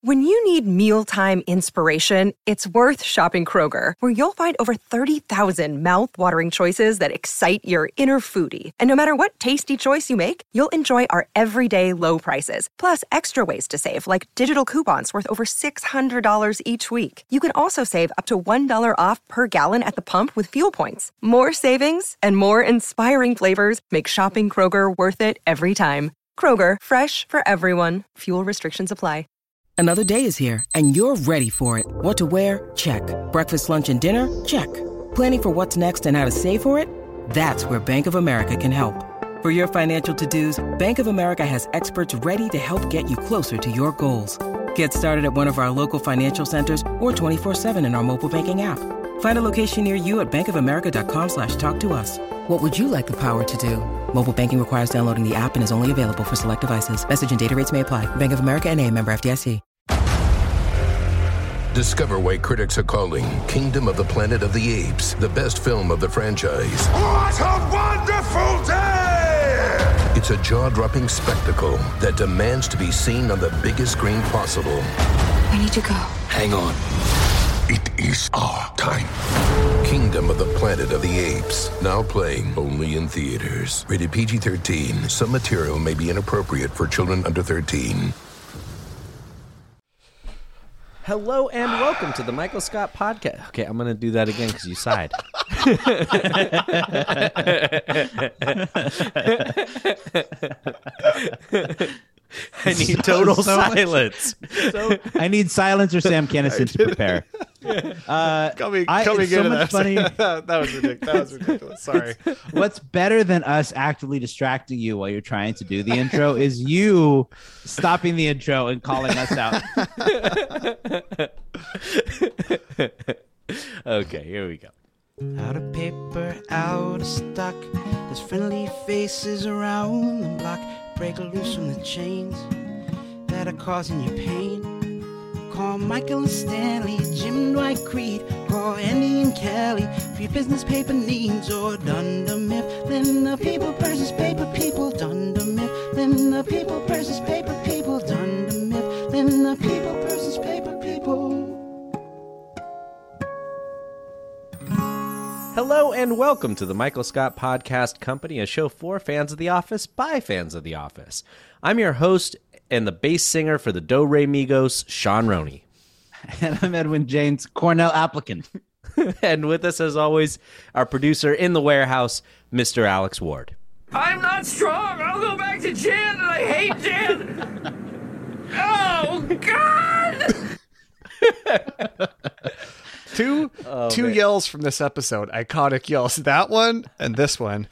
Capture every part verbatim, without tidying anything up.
When you need mealtime inspiration, it's worth shopping Kroger, where you'll find over thirty thousand mouth-watering choices that excite your inner foodie. And no matter what tasty choice you make, you'll enjoy our everyday low prices, plus extra ways to save, like digital coupons worth over six hundred dollars each week. You can also save up to one dollar off per gallon at the pump with fuel points. More savings and more inspiring flavors make shopping Kroger worth it every time. Kroger, fresh for everyone. Fuel restrictions apply. Another day is here, and you're ready for it. What to wear? Check. Breakfast, lunch, and dinner? Check. Planning for what's next and how to save for it? That's where Bank of America can help. For your financial to-dos, Bank of America has experts ready to help get you closer to your goals. Get started at one of our local financial centers or twenty-four seven in our mobile banking app. Find a location near you at bankofamerica.com slash talk to us. What would you like the power to do? Mobile banking requires downloading the app and is only available for select devices. Message and data rates may apply. Bank of America N A, member F D I C. Discover why critics are calling Kingdom of the Planet of the Apes the best film of the franchise. What a wonderful day! It's a jaw-dropping spectacle that demands to be seen on the biggest screen possible. We need to go. Hang on. It is our time. Kingdom of the Planet of the Apes. Now playing only in theaters. Rated P G thirteen. Some material may be inappropriate for children under thirteen. Hello and welcome to the Michael Scott Podcast. Okay, I'm going to do that again because you sighed. I need total so silence. So, I need silence or Sam Kinison to prepare. Uh, coming I, coming so into much that. funny. that was ridiculous. That was ridiculous. Sorry. What's better than us actively distracting you while you're trying to do the intro is you stopping the intro and calling us out. Okay, here we go. Out of paper, out of stock. There's friendly faces around the block. Break loose from the chains that are causing you pain. Call Michael and Stanley, Jim Dwight Creed. Call Andy and Kelly for your business paper needs. Or Dunder Mifflin, the people versus paper people. Dunder Mifflin, the people versus paper people. Dunder Mifflin, the people versus paper people. Hello and welcome to the Michael Scott Podcast Company, a show for fans of The Office by fans of The Office. I'm your host and the bass singer for the Do Re Migos, Sean Roney. And I'm Edwin James, Cornell applicant. And with us, as always, our producer in the warehouse, Mister Alex Ward. I'm not strong. I'll go back to Jen, and I hate Jen. Oh, God! Two oh, two man. yells from this episode, iconic yells. That one and this one.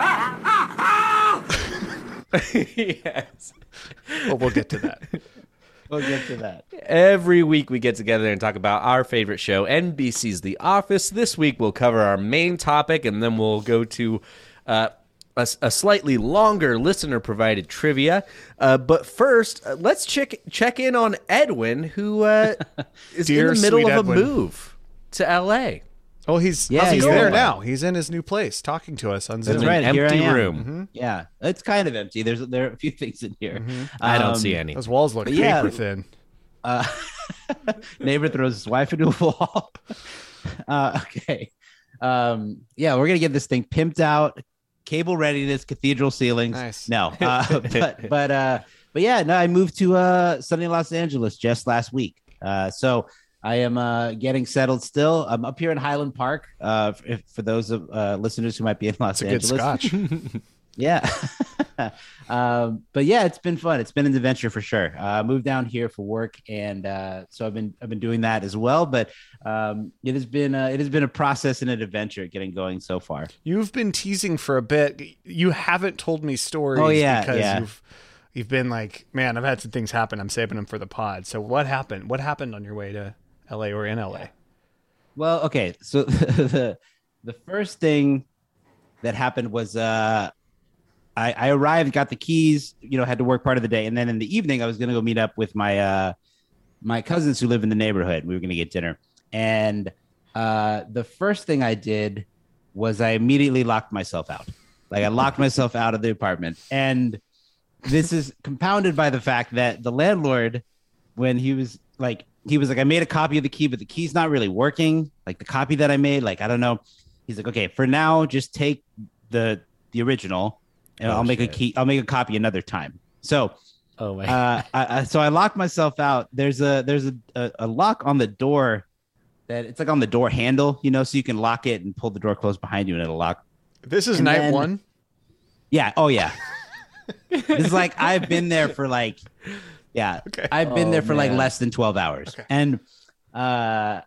Yes. Well, we'll get to that. We'll get to that. Every week we get together and talk about our favorite show, N B C's The Office. This week we'll cover our main topic, and then we'll go to uh, a, a slightly longer listener-provided trivia. Uh, but first, uh, let's check check in on Edwin, who uh, is Dear in the middle sweet of Edwin. a move to L A. Oh, he's Yeah, he's, he's there there. now. He's in his new place talking to us on Zoom. That's right. An Here I empty am. room. Mm-hmm. Yeah, it's kind of empty. There's there are a few things in here. Mm-hmm. I don't Um, see any. Those walls look But yeah. paper thin. Uh, neighbor throws his wife into a wall. uh, okay. Um, yeah, we're gonna get this thing pimped out, cable readiness, cathedral ceilings. Nice. No, uh, but but uh, but yeah, no, I moved to uh, sunny Los Angeles just last week. Uh, so I am uh, getting settled still. I'm up here in Highland Park. Uh, if, for those of uh, listeners who might be in Los It's a good Angeles, scotch. yeah. um, but yeah, it's been fun. It's been an adventure for sure. Uh, I moved down here for work, and uh, so I've been I've been doing that as well. But um, it has been uh, it has been a process and an adventure getting going so far. You've been teasing for a bit. You haven't told me stories. Oh, yeah, because yeah. you've you've been like, man, I've had some things happen. I'm saving them for the pod. So what happened? What happened on your way to L A or in L A? Well, okay. So the the first thing that happened was uh, I, I arrived, got the keys, you know, had to work part of the day, and then in the evening I was going to go meet up with my uh, my cousins who live in the neighborhood. We were going to get dinner, and uh, the first thing I did was I immediately locked myself out. Like I locked myself out of the apartment, and this is compounded by the fact that the landlord, when he was like he was like, I made a copy of the key, but the key's not really working. Like the copy that I made, like I don't know. He's like, okay, for now, just take the the original, and Oh, I'll make shit. a key. I'll make a copy another time. So, Oh my. uh, I, I, so I locked myself out. There's a there's a, a, a lock on the door that it's like on the door handle, you know, so you can lock it and pull the door closed behind you, and it'll lock. This is And night then- one. Yeah. Oh yeah. It's like I've been there for like, yeah, Okay. I've been Oh, there for like man. less than twelve hours, Okay. and uh,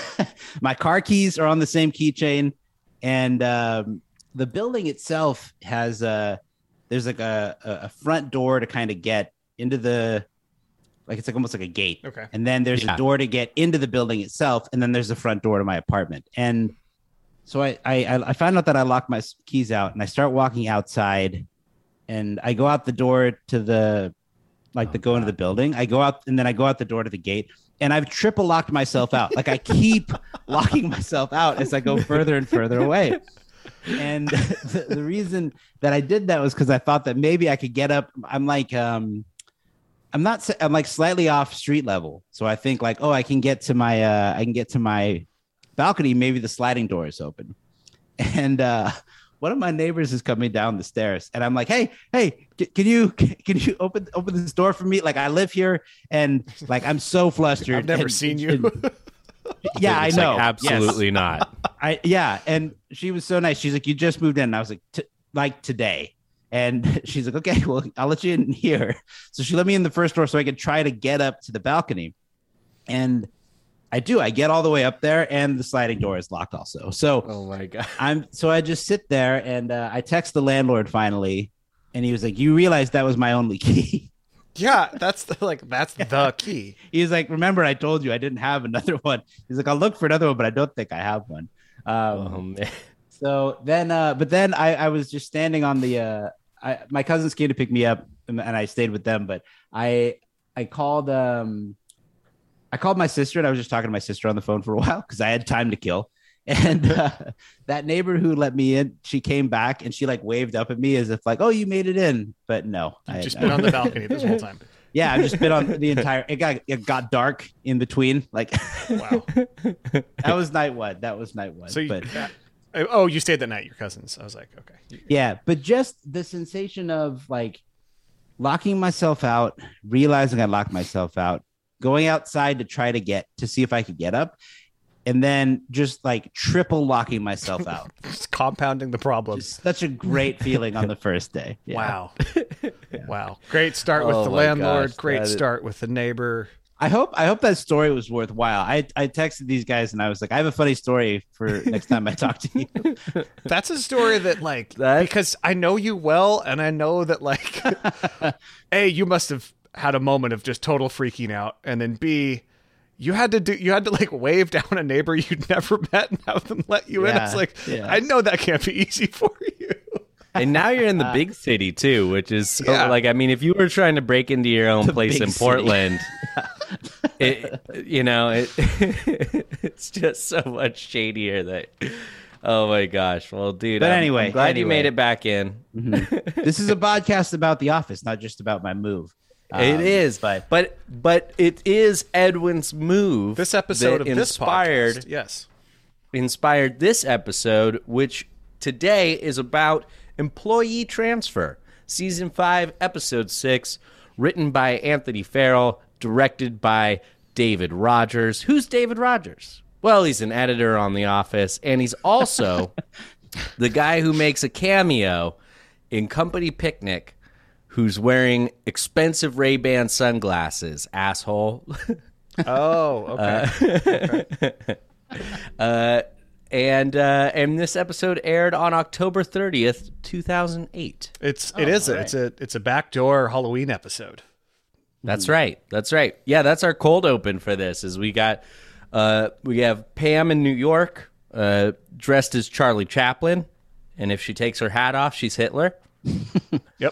my car keys are on the same keychain, and um, the building itself has a there's like a a a front door to kind of get into the like it's like almost like a gate, Okay. and then there's Yeah. a door to get into the building itself, and then there's the front door to my apartment, and so I I I found out that I locked my keys out, and I start walking outside, and I go out the door to the like to go into the building. I go out, and then I go out the door to the gate, and I've triple locked myself out. Like I keep locking myself out as I go further and further away. And the, the reason that I did that was because I thought that maybe I could get up. I'm like, um, I'm not. s- I'm like slightly off street level, so I think like, oh, I can get to my. Uh, I can get to my balcony. Maybe the sliding door is open, and uh, one of my neighbors is coming down the stairs, and I'm like, hey, hey, c- can you can you open open this door for me? Like I live here, and like I'm so flustered. I've never and- seen you. and- yeah, I It's know. like, absolutely not. I yeah, and she was so nice. She's like, "You just moved in." And I was like, T- "Like today." And she's like, "Okay, well, I'll let you in here." So she let me in the first door so I could try to get up to the balcony. And I do. I get all the way up there, and the sliding door is locked also. So Oh my god. I'm so I just sit there, and uh, I text the landlord finally, and he was like, "You realize that was my only key." Yeah, that's the, like that's the key. He's like, "Remember, I told you I didn't have another one." He's like, "I'll look for another one, but I don't think I have one." Um, Oh man. So then, uh, but then I, I was just standing on the, uh, I, my cousins came to pick me up, and, and I stayed with them. But I, I called, um, I called my sister, and I was just talking to my sister on the phone for a while because I had time to kill. And uh, that neighbor who let me in, she came back and she like waved up at me as if like, "Oh, you made it in," but no, I You've just I- been on the balcony this whole time. yeah, I've just been on the entire. It got it got dark in between. Like Wow. that was night one. That was night one. So you, but uh, oh, you stayed that night, your cousins. I was like, okay. yeah, but just the sensation of like locking myself out, realizing I locked myself out, going outside to try to get to see if I could get up, and then just like triple locking myself out. Just compounding the problem. Just such a great feeling on the first day. Yeah. Wow. Wow. Great start with Oh the my landlord. gosh, Great that is- start with the neighbor. I hope I hope that story was worthwhile. I I texted these guys and I was like, I have a funny story for next time I talk to you. That's a story that like That- because I know you well and I know that like A, you must have had a moment of just total freaking out, and then B, you had to do you had to like wave down a neighbor you'd never met and have them let you in. Yeah, It's like yeah. I know that can't be easy for you. And now you're in the big city too, which is so, Yeah. like I mean, if you were trying to break into your own The place big in city. Portland, it, you know, it, it's just so much shadier that. Oh my gosh! Well, dude, But I'm- anyway, I'm glad you anyway. made it back in. This is a podcast about The Office, not just about my move. it Um, is, but but but it is Edwin's move. This episode that of this inspired podcast, yes. inspired this episode, which today is about employee transfer, season five, episode six, written by Anthony Farrell, directed by David Rogers. Who's David Rogers? Well, he's an editor on The Office, and he's also the guy who makes a cameo in Company Picnic, who's wearing expensive Ray-Ban sunglasses, asshole. Oh, okay. Uh, and uh, and this episode aired on October thirtieth, two thousand eight. It's it is a, it's a it's a backdoor Halloween episode. That's right. That's right. Yeah, that's our cold open for this. Is we got uh, we have Pam in New York, uh, dressed as Charlie Chaplin, and if she takes her hat off, she's Hitler. Yep.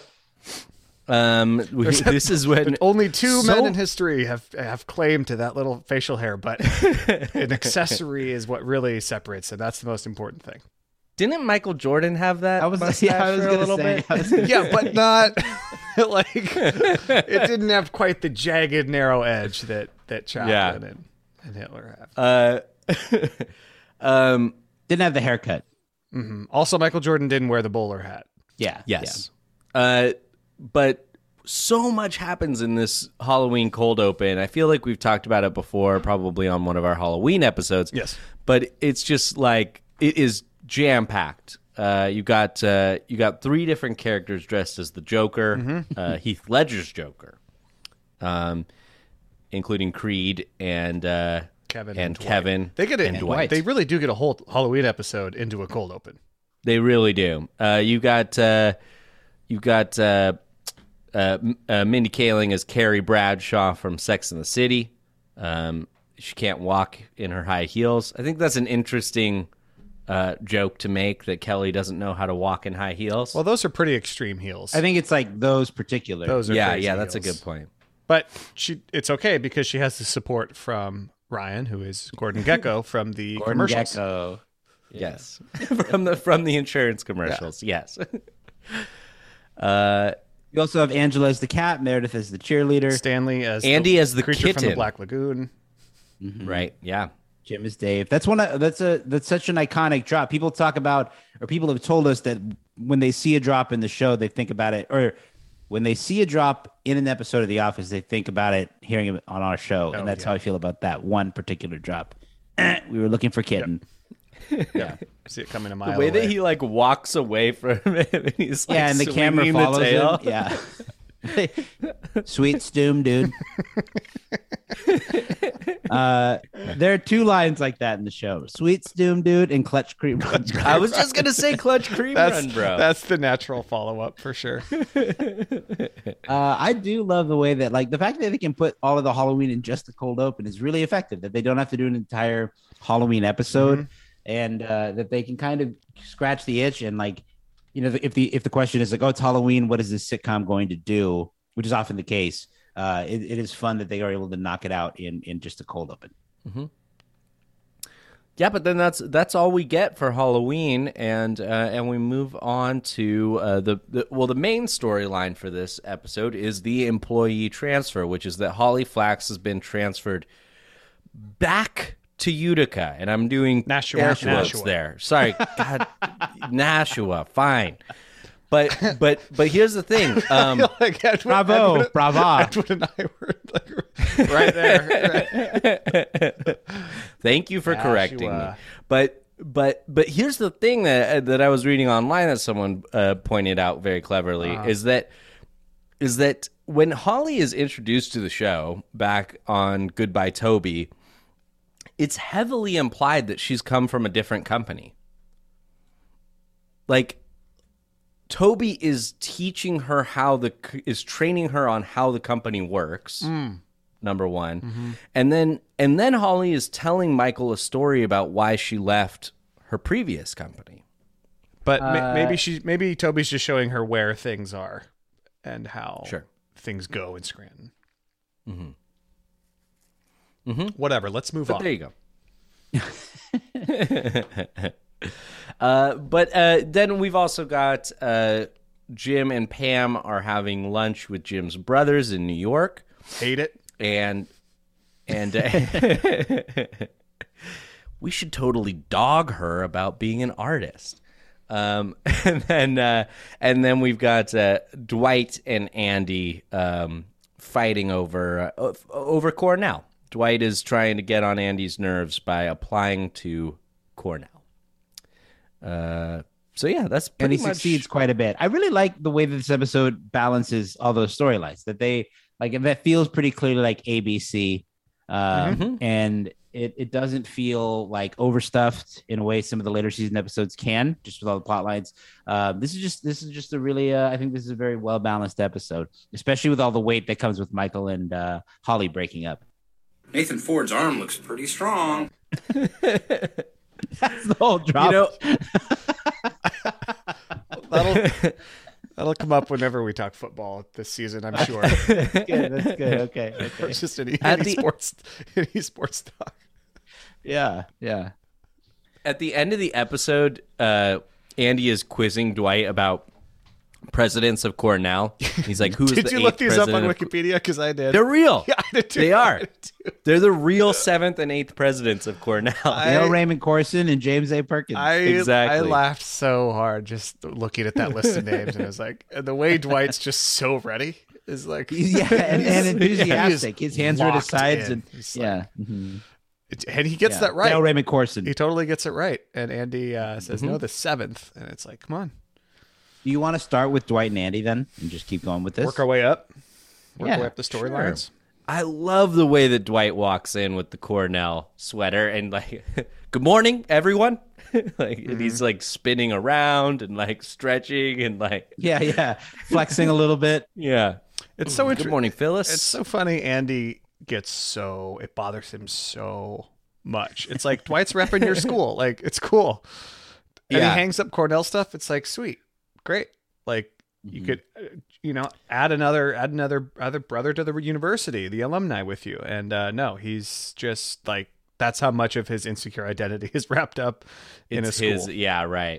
Um, we, this is when Only two So- men in history have have claim to that little facial hair, but an accessory is what really separates it. That's the most important thing. didn't Michael Jordan have that? I was, mustache yeah, I was for a gonna little say, bit? I was gonna Yeah, but not like it didn't have quite the jagged, narrow edge that that Chaplin Yeah. and, and Hitler have. Uh, um, Didn't have the haircut. Mm-hmm. Also, Michael Jordan didn't wear the bowler hat. Yeah. yes. Uh, but so much happens in this Halloween cold open. I feel like we've talked about it before, probably on one of our Halloween episodes. Yes. But it's just like it is jam packed. Uh, you got uh, you got three different characters dressed as the Joker, Mm-hmm. uh, Heath Ledger's Joker, um, including Creed and uh, Kevin and Dwight. Kevin. They get it. and Dwight. They really do get a whole Halloween episode into a cold open. They really do. Uh, you got uh, you got uh, uh, M- uh, Mindy Kaling as Carrie Bradshaw from Sex and the City. Um, she can't walk in her high heels. I think that's an interesting uh, joke to make, that Kelly doesn't know how to walk in high heels. Well, those are pretty extreme heels. I think it's like those particular. those are yeah, crazy yeah, that's a heels. good point. But she, it's okay because she has the support from Ryan, who is Gordon Gekko from the Gordon commercials. Gekko. Yes, from the from the insurance commercials. Yes. uh, You also have Angela as the cat, Meredith as the cheerleader, Stanley as Andy the as the creature from kitten. the Black Lagoon. Right. Yeah. Jim is Dave. That's one. Of, that's a that's such an iconic drop. People talk about, or people have told us that when they see a drop in the show, they think about it, or when they see a drop in an episode of The Office, they think about it hearing it on our show, Oh, and that's yeah. how I feel about that one particular drop. We were looking for kitten. Yeah, see it coming a mile The way away. that he like walks away from him, and he's like Yeah, and the camera swinging follows the tail. him. Yeah. Sweet Stoom, dude. uh, there are two lines like that in the show: Sweet Stoom, dude, and Clutch Cream. I was just gonna say Clutch Cream that's, Run, bro. That's the natural follow up for sure. Uh, I do love the way that, like, the fact that they can put all of the Halloween in just the cold open is really effective. That they don't have to do an entire Halloween episode, Mm-hmm. and uh, that they can kind of scratch the itch and, like, you know, if the if the question is like, oh, it's Halloween, what is this sitcom going to do? Which is often the case. Uh, it, it is fun that they are able to knock it out in in just a cold open. Yeah, but then that's that's all we get for Halloween, and uh, and we move on to uh, the, the well, the main storyline for this episode is the employee transfer, which is that Holly Flax has been transferred back to Utica, and I'm doing Nashua. air quotes Nashua. there. Sorry, God, Nashua, fine. But but but here's the thing. Um, Like Edwin, Bravo, Edwin, brava. Edwin and I were like right there. Thank you for correcting me. Nashua. But but but here's the thing that that I was reading online that someone uh, pointed out very cleverly is that is that when Holly is introduced to the show back on Goodbye Toby, it's heavily implied that she's come from a different company. Like, Toby is teaching her how the is training her on how the company works. Number one, and then and then Holly is telling Michael a story about why she left her previous company. But ma- maybe she, maybe Toby's just showing her where things are and how Sure. things go in Scranton. Mm-hmm. Mm-hmm. Whatever. Let's move But on. there you go. uh, but uh, then we've also got uh, Jim and Pam are having lunch with Jim's brothers in New York. Hate it. and and uh, we should totally dog her about being an artist. Um, and then uh, and then we've got uh, Dwight and Andy um, fighting over uh, over Cornell. Dwight is trying to get on Andy's nerves by applying to Cornell. Uh, so yeah, that's And pretty he much. succeeds quite a bit. I really like the way that this episode balances all those storylines. That they like that feels pretty clearly like A B C, uh, Mhm. and it it doesn't feel like overstuffed in a way some of the later season episodes can, just with all the plot lines. Uh, this is just this is just a really uh, I think this is a very well balanced episode, especially with all the weight that comes with Michael and uh, Holly breaking up. Nathan Ford's arm looks pretty strong. That's the whole drop. You know, That'll that'll come up whenever we talk football this season, I'm sure. that's good. That's good. Okay. Or okay. just any, At any the- sports any sports talk. Yeah. Yeah. at the end of the episode, uh, Andy is quizzing Dwight about presidents of Cornell. He's like, who's did the you look eighth these up on president of- Wikipedia? Because I did. They're real. Yeah, I did too. They I are. did too. They're the real seventh and eighth presidents of Cornell. Dale Raymond Corson and James A. Perkins. I Exactly. I laughed so hard just looking at that list of names, and I was like, and the way Dwight's just so ready is like, yeah, and, and enthusiastic. He is His hands are at his locked sides, in. and He's like- yeah, mhm. It- and he gets Yeah. that right. Dale Raymond Corson. He totally gets it right. And Andy uh, says, Mm-hmm. no, the seventh. And it's like, come on, Do you want to start with Dwight and Andy then, and just keep going with this? work our way up. Work Yeah, our way up the storylines. I love the way that Dwight walks in with the Cornell sweater and like, good morning, everyone. like and he's like spinning around and like stretching and like, Yeah, yeah, flexing a little bit. yeah. It's so Good interesting. morning, Phyllis. It's so funny. Andy gets so, it bothers him so much. It's like Dwight's repping your school. Like, it's cool. And Yeah. he hangs up Cornell stuff. It's like, sweet, great. Like, you could, uh, you know, add another, add another, other brother to the university, the alumni with you. And uh, no, he's just like, that's how much of his insecure identity is wrapped up in a It's school. his, yeah, right.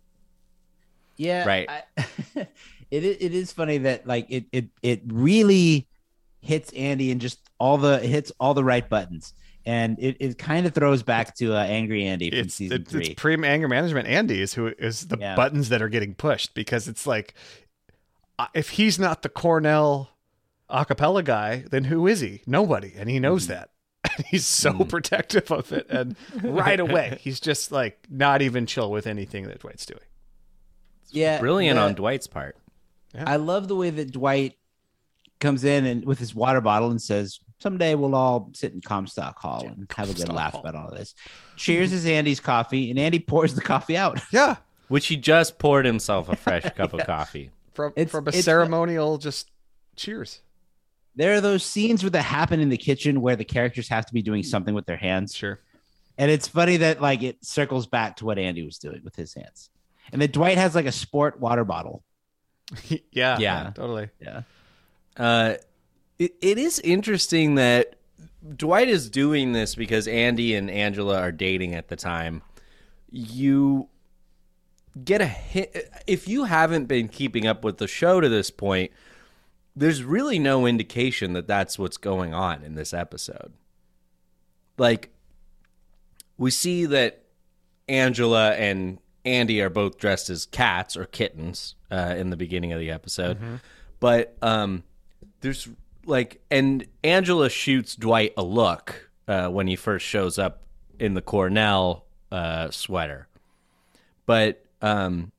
Yeah, Right. I, it i- it is funny that like it it it really hits Andy and just all the it hits all the right buttons, and it, it kind of throws back to uh, Angry Andy from It's, season it's, three. it's pre anger management. Andy is who is the Yeah. buttons that are getting pushed, because it's like, uh, if he's not the Cornell acapella guy, then who is he? Nobody. And he knows Mm-hmm. that. And he's so protective of it. And right away, he's just like not even chill with anything that Dwight's doing. yeah, Brilliant the- on Dwight's part. I love the way that Dwight comes in and with his water bottle and says, "Someday we'll all sit in Comstock Hall and have a good Comstock laugh Hall. about all this." Cheers is Andy's coffee, and Andy pours the coffee out. Yeah. Which he just poured himself a fresh cup of coffee. From, It's- from a it's- ceremonial, just cheers. There are those scenes where that happen in the kitchen where the characters have to be doing something with their hands. Sure. And it's funny that like it circles back to what Andy was doing with his hands. And then Dwight has like a sport water bottle. yeah. Yeah. Totally. Yeah. Uh, it, it is interesting that Dwight is doing this because Andy and Angela are dating at the time. You get a hit. If you haven't been keeping up with the show to this point, there's really no indication that that's what's going on in this episode. Like, we see that Angela and Andy are both dressed as cats or kittens uh, in the beginning of the episode. But um, there's like, and Angela shoots Dwight a look uh, when he first shows up in the Cornell uh, sweater. But um,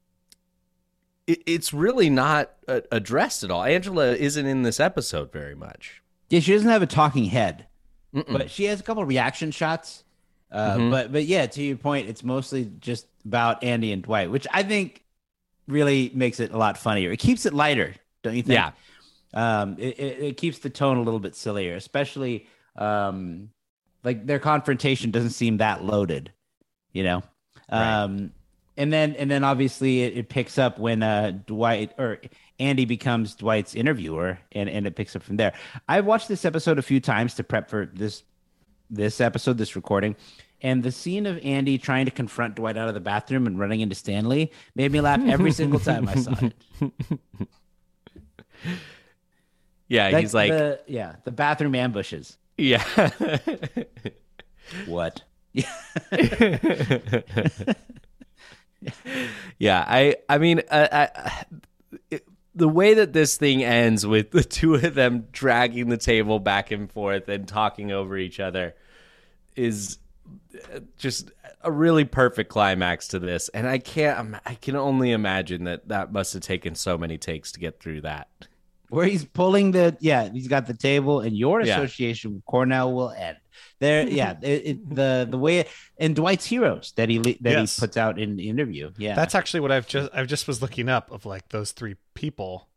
it, it's really not uh, addressed at all. Angela isn't in this episode very much. Yeah, she doesn't have a talking head, but she has a couple of reaction shots. Uh, Mhm. But but yeah, to your point, it's mostly just about Andy and Dwight, which I think really makes it a lot funnier. It keeps it lighter, don't you think? Yeah. Um, it, it, it keeps the tone a little bit sillier, especially um, like their confrontation doesn't seem that loaded, you know. Right. Um, and then and then obviously it, it picks up when uh, Dwight or Andy becomes Dwight's interviewer, and, and it picks up from there. I've watched this episode a few times to prep for this this episode, this recording, and the scene of Andy trying to confront Dwight out of the bathroom and running into Stanley made me laugh every single time I saw it. Yeah, he's like, the, yeah, the bathroom ambushes. yeah. What? Yeah, I I mean, uh, I, it, the way that this thing ends with the two of them dragging the table back and forth and talking over each other is just a really perfect climax to this. And I can't, im- I can only imagine that that must have taken so many takes to get through that. Where he's pulling the yeah, he's got the table, and your Yeah. association with Cornell will end. There, yeah, it, it, the the way and Dwight's heroes that he that Yes. he puts out in the interview. Yeah, That's actually what I've just, I've just was looking up of like those three people.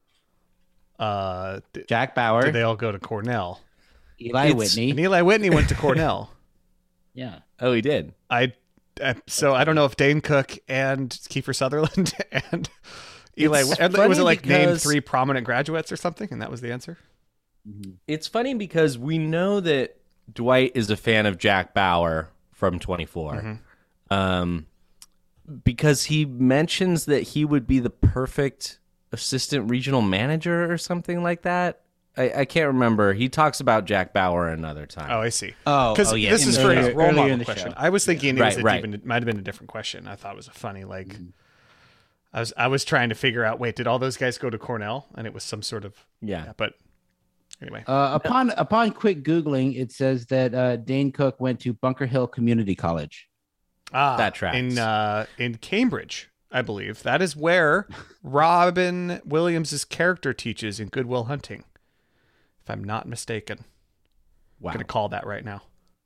Uh, d- Jack Bauer, did they all go to Cornell? Eli It's- Whitney. And Eli Whitney went to Cornell. Yeah, Oh, he did. I, uh, so I don't know if Dane Cook and Kiefer Sutherland and Eli, It's and funny was it like name because- three prominent graduates or something? And that was the answer. It's funny because we know that Dwight is a fan of Jack Bauer from twenty-four. Um, because he mentions that he would be the perfect assistant regional manager or something like that. I, I can't remember. He talks about Jack Bauer another time. Oh, I see. Oh, because oh, yeah. this In is the- for his earlier- role earlier model in the question. show. I was thinking Right, it, was a right. even, it might have been a different question. I thought it was a funny like. I was I was trying to figure out. Wait, did all those guys go to Cornell? And it was some sort of Yeah. But anyway, Uh, upon upon quick googling, it says that uh, Dane Cook went to Bunker Hill Community College. ah, that tracks. in uh, in Cambridge, I believe that is where Robin Williams's character teaches in Good Will Hunting, if I'm not mistaken. Wow. I'm gonna call that right now.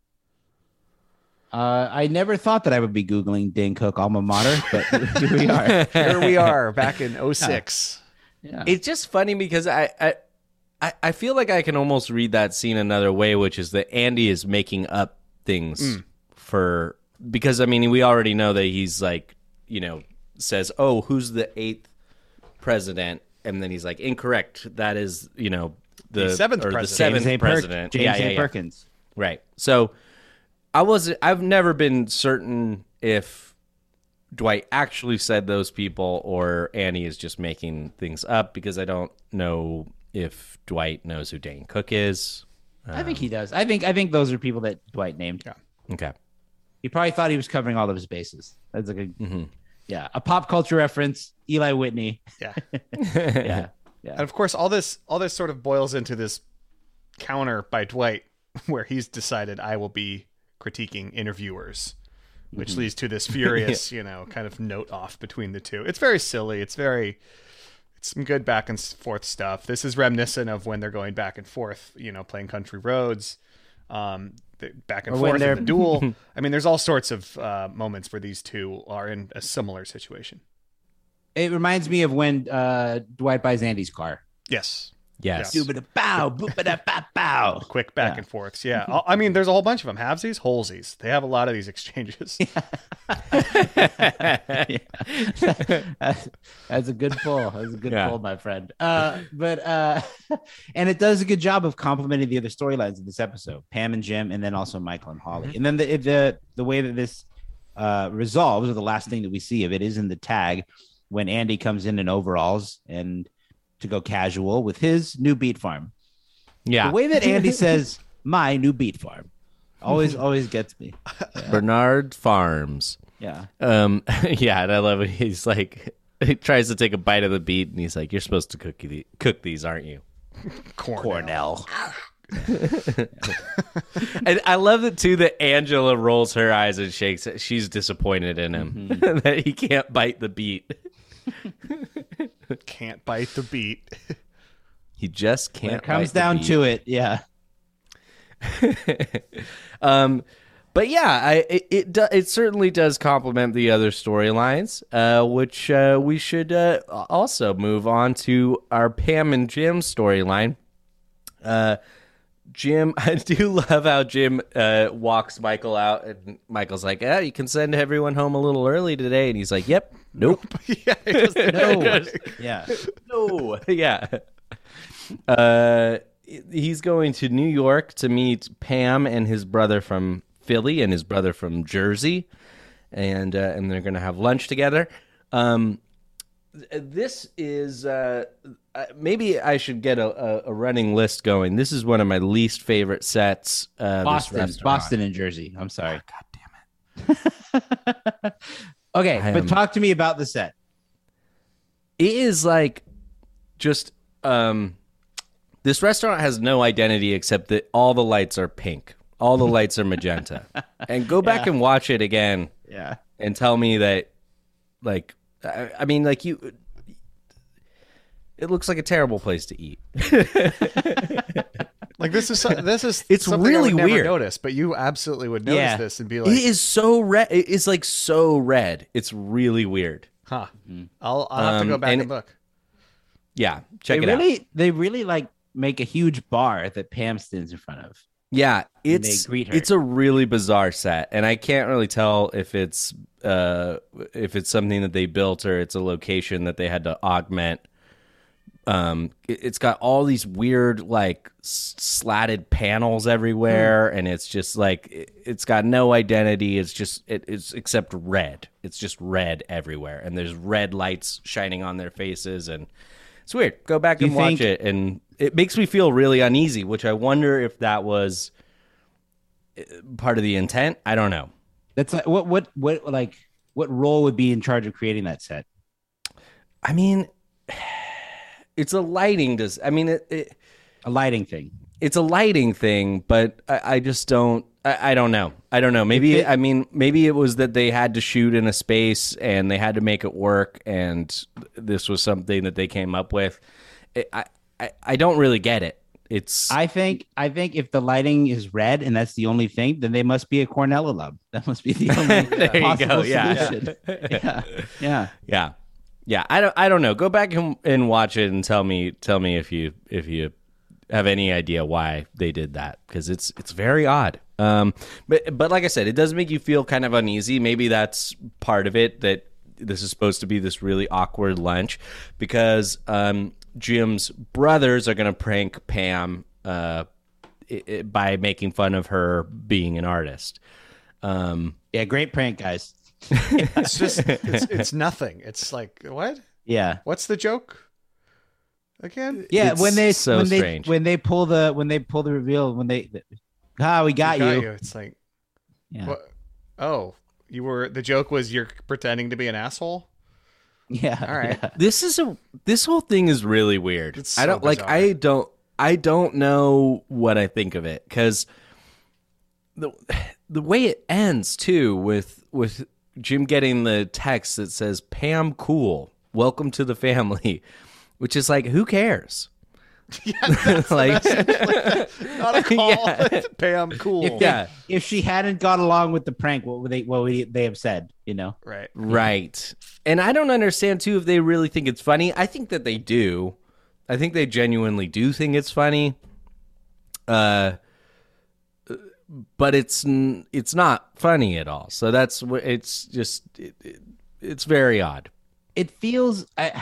Uh, I never thought that I would be googling Dane Cook alma mater, but here we are. Here we are back in oh six. Yeah. It's just funny because I, I I I feel like I can almost read that scene another way, which is that Andy is making up things for because I mean we already know that he's like, you know, says, "Oh, who's the eighth president?" and then he's like, "Incorrect. That is, you know, the, The seventh or president. the seventh James A. Perk- president." James yeah, A. yeah, yeah. Perkins. Right. So I was I've never been certain if Dwight actually said those people or Annie is just making things up because I don't know if Dwight knows who Dane Cook is. I think he does. I think I think those are people that Dwight named. Yeah. Okay. He probably thought he was covering all of his bases. That's like a yeah, a pop culture reference. Eli Whitney. Yeah. Yeah, yeah. And of course, all this all this sort of boils into this counter by Dwight, where he's decided I will be critiquing interviewers, which Mm-hmm. leads to this furious, you know, kind of note off between the two. It's very silly. It's very, it's some good back and forth stuff. This is reminiscent of when they're going back and forth, you know, playing Country Roads, um, the- back and Or when forth in they're- the duel. I mean, there's all sorts of uh, moments where these two are in a similar situation. It reminds me of when uh, Dwight buys Andy's car. Yes. Yes. Bow, boop bow. Quick back Yeah. and forths. Yeah. I- I mean, there's a whole bunch of them. Halvesies, holesies. They have a lot of these exchanges. that's, that's a good pull. That's a good Yeah. pull, my friend. Uh, but uh, and it does a good job of complementing the other storylines of this episode, Pam and Jim, and then also Michael and Holly. And then the the the way that this uh, resolves, or the last thing that we see of it, is in the tag when Andy comes in in overalls and to go casual with his new beet farm. Yeah. The way that Andy says "my new beet farm" always always gets me. Bernard Farms. Yeah. Um, yeah, and I love it. He's like, he tries to take a bite of the beet, and he's like, "You're supposed to cook the, cook these, aren't you?" Cornell. And I love it too that Angela rolls her eyes and shakes it. She's disappointed in him that he can't bite the beet. Can't bite the beat. He just can't. When it comes bite the down beet. to it, yeah. um, but yeah, I it it, do, it certainly does complement the other storylines, uh, which uh, we should uh, also move on to our Pam and Jim storyline. Uh, Jim, I do love how Jim uh, walks Michael out, and Michael's like, "Yeah, you can send everyone home a little early today," and he's like, "Yep, nope, Yeah. It just, No. Yeah. no, yeah." Uh, he's going to New York to meet Pam and his brother from Philly and his brother from Jersey, and uh, and they're going to have lunch together. Um, this is uh, uh, maybe I should get a, a, a running list going. This is one of my least favorite sets. Uh, this Boston, restaurant. Boston and Jersey. I'm sorry. God damn it! Okay, I but am- talk to me about the set. It is like just um, this restaurant has no identity except that all the lights are pink, all the lights are magenta, and go back and watch it again. Yeah. And tell me that, like, I, I mean, like you, it looks like a terrible place to eat. like this is so- this is It's something really I would never weird. Notice, but you absolutely would notice Yeah. this and be like, It is so red. It's like so red. It's really weird. "Huh." I'll I'll have to Um, go back and, and- look. Yeah, check they it out. really, they really like make a huge bar that Pam stands in front of. Yeah, they it's greet her. it's a really bizarre set, and I can't really tell if it's uh, if it's something that they built or it's a location that they had to augment Um, it, it's got all these weird like s- slatted panels everywhere, mm. and it's just like it, it's got no identity. It's just it, it's except red. It's just red everywhere, and there's red lights shining on their faces, and it's weird. Go back and watch it, and it makes me feel really uneasy, which I wonder if that was part of the intent. I don't know. That's like what what what like what role would be in charge of creating that set? I mean, it's a lighting. Does I mean it, it? A lighting thing. It's a lighting thing, but I, I just don't. I, I don't know. I don't know. Maybe it, I mean maybe it was that they had to shoot in a space and they had to make it work, and this was something that they came up with. It, I, I I don't really get it. It's. I think. I think if the lighting is red and that's the only thing, then they must be a Cornell alum. That must be the only there possible you go. Yeah. solution. yeah. Yeah. Yeah. Yeah. I don't. I don't know. Go back and, and watch it and tell me. Tell me if you if you have any idea why they did that, because it's it's very odd. Um. But but like I said, it does make you feel kind of uneasy. Maybe that's part of it. That this is supposed to be this really awkward lunch, because um. Jim's brothers are going to prank Pam uh, it, it, by making fun of her being an artist. Um, yeah, great prank, guys. It's just, it's, it's nothing. It's like, what? Yeah. What's the joke again? Yeah, It's when they so when strange. they when they pull the when they pull the reveal when they ah we got, We got you. you. It's like, Yeah. what? Oh, you were. The joke was you're pretending to be an asshole. Yeah. All right. yeah. this is a this whole thing is really weird. It's I so don't like. bizarre. I don't. I don't know what I think of it, because the the way it ends too, with with Jim getting the text that says "Pam, cool, welcome to the family," which is like, who cares? Yeah, that's Like- like, not a call. Yeah. Pam, cool. If, Yeah. if she hadn't gone along with the prank, what would they what would they have said? You know. Right. Right. And I don't understand, too, if they really think it's funny. I think that they do. I think they genuinely do think it's funny. Uh, but it's n- it's not funny at all. So that's what it's just it, it, it's very odd. It feels I,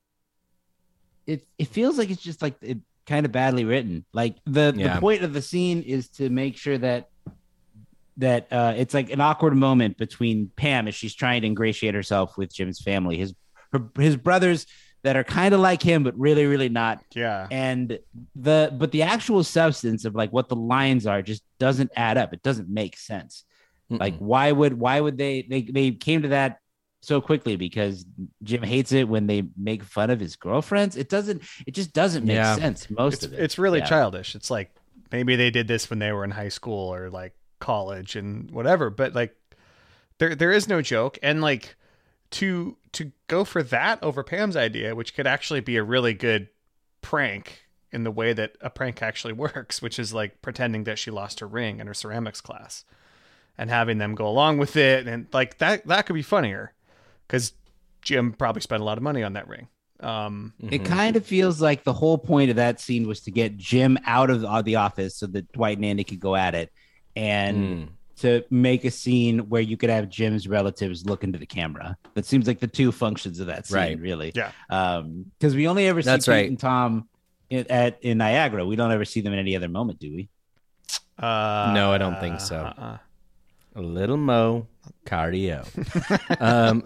it it feels like it's just like it kind of badly written. Like the Yeah. the point of the scene is to make sure that that uh, it's like an awkward moment between Pam as she's trying to ingratiate herself with Jim's family, his her, his brothers that are kind of like him but really really not. Yeah. And the but the actual substance of like what the lines are just doesn't add up. It doesn't make sense. Mm-mm. Like why would why would they they they came to that so quickly because Jim hates it when they make fun of his girlfriends? It doesn't it just doesn't make Yeah. sense most It's, of it. it's really Yeah. childish. It's like maybe they did this when they were in high school or like college and whatever, but like there there is no joke. And like to to go for that over Pam's idea, which could actually be a really good prank in the way that a prank actually works, which is like pretending that she lost her ring in her ceramics class and having them go along with it, and like that that could be funnier because Jim probably spent a lot of money on that ring. Um, It kind of feels like the whole point of that scene was to get Jim out of the, the office so that Dwight and Andy could go at it, and Mm. to make a scene where you could have Jim's relatives look into the camera. That seems like the two functions of that scene, Right. really. Yeah. Um, because we only ever see That's Pete right. and Tom in, at in Niagara. We don't ever see them in any other moment, do we? uh, No, I don't think so. uh-uh. A little Mo cardio. um,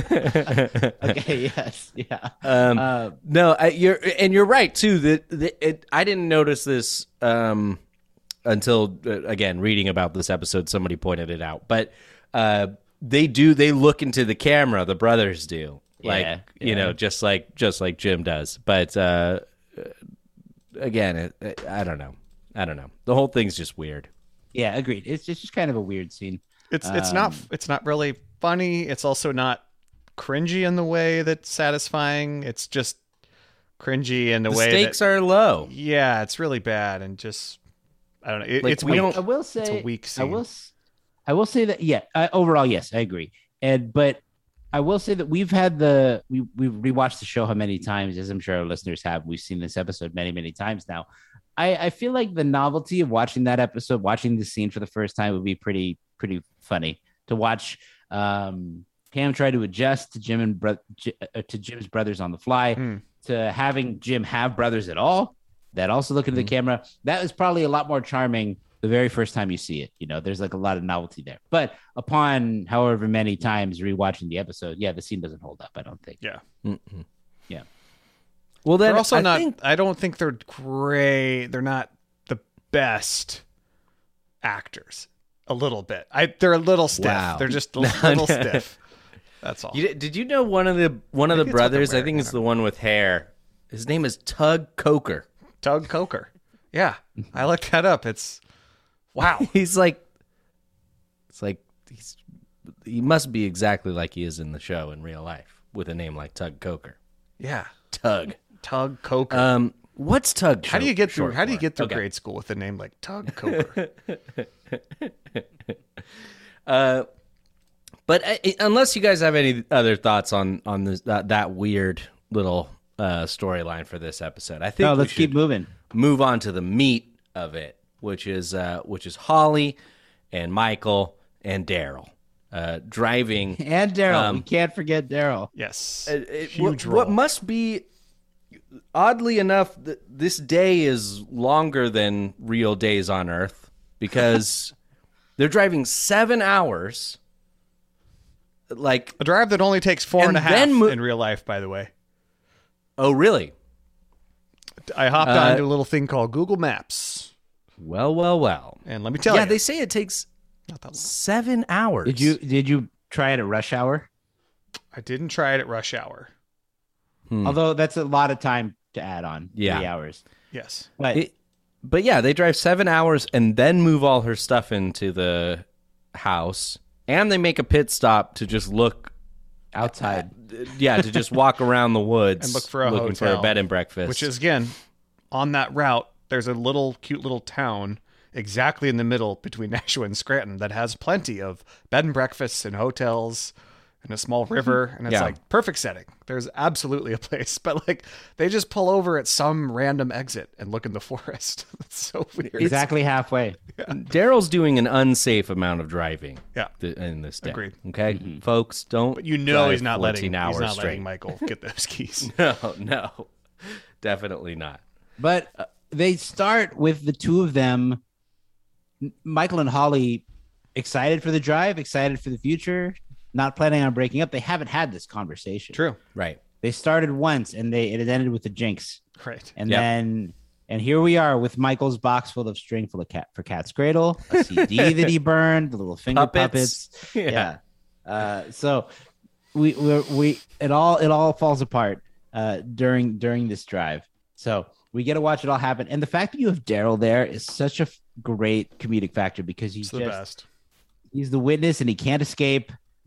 Okay. yes. Yeah. um, Uh, no, I, you're and you're right too. That, that it, I didn't notice this um, until uh, again reading about this episode. Somebody pointed it out, but uh, they do. They look into the camera. The brothers do, like Yeah, you yeah. know, just like just like Jim does. But uh, again, it, it, I don't know. I don't know. The whole thing's just weird. yeah. Agreed. It's just, just kind of a weird scene. It's it's not Um, it's not really funny. It's also not cringy in the way that's satisfying. It's just cringy in the, The way stakes that, are low. yeah, it's really bad and just I don't know. It, Like, it's we weak. don't- I will say, It's a weak I scene. will, s- I will say that, yeah. Uh, overall, yes, I agree. And but I will say that we've had the we we've rewatched the show how many times, as I'm sure our listeners have. We've seen this episode many, many times now. I, I feel like the novelty of watching that episode, watching the scene for the first time, would be pretty pretty funny to watch. Um, Pam try to adjust to Jim and bro- J- uh, to Jim's brothers on the fly. Mm. to having Jim have brothers at all that also look into Mm-hmm. the camera. That was probably a lot more charming the very first time you see it. You know, there's like a lot of novelty there. But upon however many times rewatching the episode, yeah, the scene doesn't hold up, I don't think. Yeah. Mm-mm. Yeah. Well, then They're also I not. think- I don't think they're great. They're not the best actors. A little bit. I. They're a little stiff. Wow. They're just a little stiff. That's all. You, did you know one of the one of the Maybe it's what they're brothers? I wearing, think I it's don't the one with hair. His name is Tug Coker. Tug Coker. Yeah, I looked that up. It's wow. He's like, it's like he's he must be exactly like he is in the show in real life with a name like Tug Coker. Yeah, Tug. Tug Coker. Um, what's Tug? how do you get through? short How do you for? get through Okay. grade school with a name like Tug Coker? Uh, but uh, unless you guys have any other thoughts on on this, that that weird little uh, storyline for this episode, I think No, we let's should keep moving. move on to the meat of it, which is uh, which is Holly and Michael and Daryl uh, driving. And Daryl. Um, we can't forget Daryl. yes, It- it- huge what, what role. must be oddly enough, th- this day is longer than real days on Earth because they're driving seven hours. Like, A drive that only takes four and, And a half then mo- in real life. By the way, oh, really? I hopped Uh, onto a little thing called Google Maps, Well, well, well. and let me tell yeah, you, they say it takes not that long. seven hours. Did you did you try it at rush hour? I didn't try it at rush hour. Hmm. Although that's a lot of time to add on. Yeah. Three hours. Yes, But It- but yeah, they drive seven hours and then move all her stuff into the house, and they make a pit stop to just look outside. yeah, to just walk around the woods and look for a looking for hotel, a bed and breakfast. which is again on that route. There's a little cute little town exactly in the middle between Nashua and Scranton that has plenty of bed and breakfasts and hotels and a small river, and it's Yeah. like perfect setting. There's absolutely a place, but like they just pull over at some random exit and look in the forest. It's so weird. Exactly halfway. Daryl's doing an unsafe amount of driving. Yeah. th- in this day. Agreed. Okay, folks, don't. But you know drive he's not letting fourteen hours he's not straight. letting Michael get those keys. No, no, definitely not. But uh, they start with the two of them, M- Michael and Holly, excited for the drive, excited for the future, not planning on breaking up. They haven't had this conversation. True. Right. They started once and they it ended with the jinx. Right. And Yep. then and here we are with Michael's box full of string full of cat for Cat's Cradle, a C D that he burned, the little finger Puppets. puppets. Yeah. Yeah. Uh, so we we we it all it all falls apart uh, during during this drive. So we get to watch it all happen, and the fact that you have Daryl there is such a f- great comedic factor because he's It's the just best. he's the witness and he can't escape,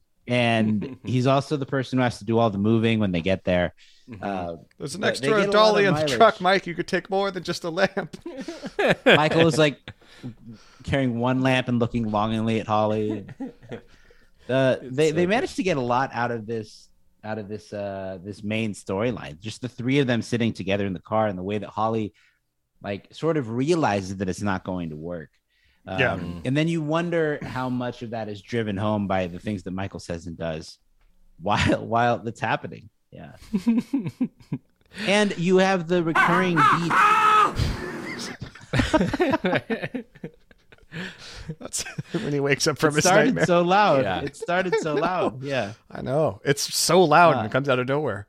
and he's also the person who has to do all the moving when they get there. Uh, There's an but they extra get a lot dolly of in the mileage. truck, Mike. You could take more than just a lamp. Michael is like carrying one lamp and looking longingly at Holly. Uh, they they managed to get a lot out of this out of this uh, this main storyline. Just the three of them sitting together in the car, and the way that Holly like sort of realizes that it's not going to work. Um, Yeah. and then you wonder how much of that is driven home by the things that Michael says and does while while it's happening. Yeah. And you have the recurring beat. That's when he wakes up from It his started nightmare. so loud. Yeah. It started so loud. Yeah. I know. It's so loud Uh, and it comes out of nowhere.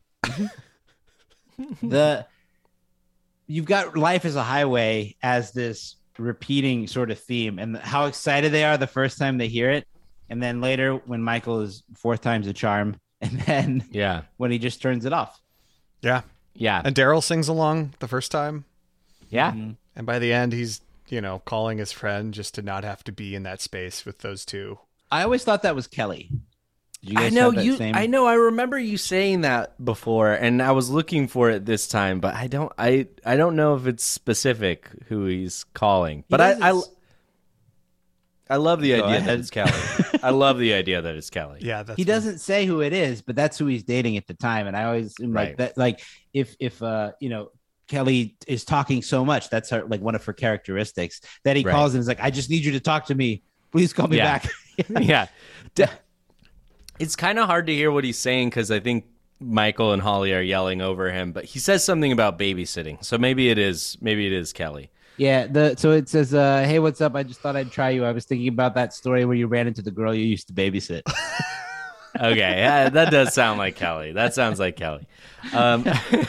The you've got life as a highway as this repeating sort of theme, and how excited they are the first time they hear it, and then later when Michael is fourth time's a charm, and then Yeah. when he just turns it off. Yeah. Yeah. And Daryl sings along the first time. Yeah. And by the end, he's, you know, calling his friend just to not have to be in that space with those two. I always thought that was Kelly. Did you I guys know have that you. same- I know. I remember you saying that before, and I was looking for it this time, but I don't. I I don't know if it's specific who he's calling. But I, I doesn't- I love the Go idea ahead. that it's Kelly. I love the idea that it's Kelly. Yeah, that's he doesn't say who it is, but that's who he's dating at the time. And I always am like Right. that. Like if if uh you know Kelly is talking so much, that's her like one of her characteristics that he Right. calls and is like, I just need you to talk to me. Please call me Yeah. back. yeah. D- It's kind of hard to hear what he's saying because I think Michael and Holly are yelling over him, but he says something about babysitting. So maybe it is maybe it is Kelly. Yeah, the so it says, uh, "Hey, what's up? I just thought I'd try you. I was thinking about that story where you ran into the girl you used to babysit." Okay, yeah, that does sound like Kelly. That sounds like Kelly. Um,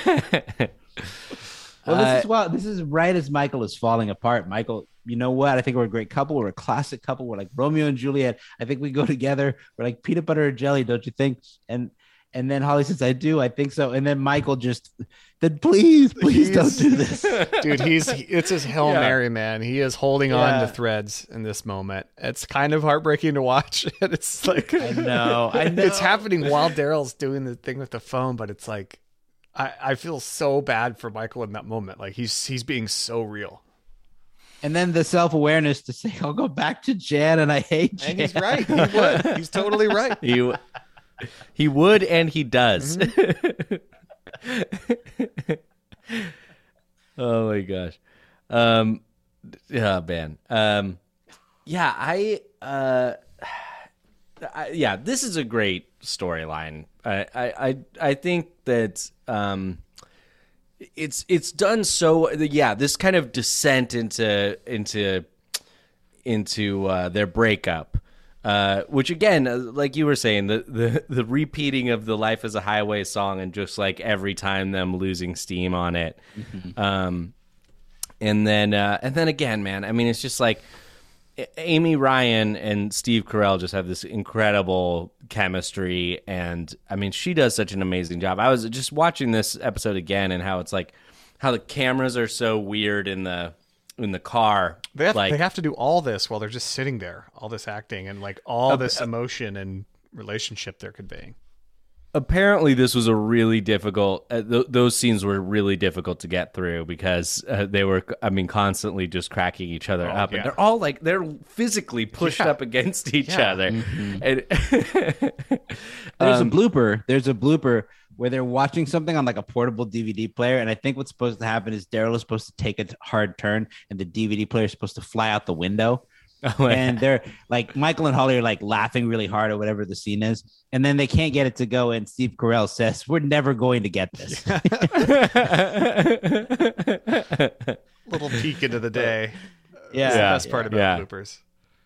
well, this uh, is well, this is right as Michael is falling apart. Michael, you know what? I think we're a great couple. We're a classic couple. We're like Romeo and Juliet. I think we go together. We're like peanut butter and jelly, don't you think? And and then Holly says, "I do. I think so." And then Michael just, then please, please He's, don't do this, dude. He's it's his Hail Yeah. Mary, man. He is holding Yeah. on to threads in this moment. It's kind of heartbreaking to watch. And it's like I know, I know. it's happening while Daryl's doing the thing with the phone, but it's like I, I feel so bad for Michael in that moment. Like he's he's being so real. And then the self-awareness to say, "I'll go back to Jan, and I hate Jan." And he's right. He would. He's totally right. he he would and he does. Oh my gosh. Um yeah, man. Um yeah, I uh I, yeah, this is a great storyline. I, I I I think that um it's it's done so yeah, this kind of descent into into into uh, their breakup. Uh, which again, uh, like you were saying, the, the the repeating of the "Life Is a Highway" song, and just like every time them losing steam on it, mm-hmm. um, and then uh, and then again, man, I mean, it's just like Amy Ryan and Steve Carell just have this incredible chemistry, and I mean, she does such an amazing job. I was just watching this episode again, and how it's like how the cameras are so weird in the in the car. They have, like, they have to do all this while they're just sitting there, all this acting and like all uh, this emotion and relationship they're conveying. Apparently, this was a really difficult. Uh, th- those scenes were really difficult to get through because uh, they were, I mean, constantly just cracking each other Oh, up, yeah. and they're all like they're physically pushed Yeah. up against each Yeah. other. Mm-hmm. And There's Um, a blooper. There's a blooper where they're watching something on like a portable D V D player. And I think what's supposed to happen is Daryl is supposed to take a hard turn and the D V D player is supposed to fly out the window. Oh, And they're like, Michael and Holly are like laughing really hard or whatever the scene is. And then they can't get it to go. And Steve Carell says, "We're never going to get this." Little peek into the day. Yeah. That's the Yeah. best part about Yeah. bloopers.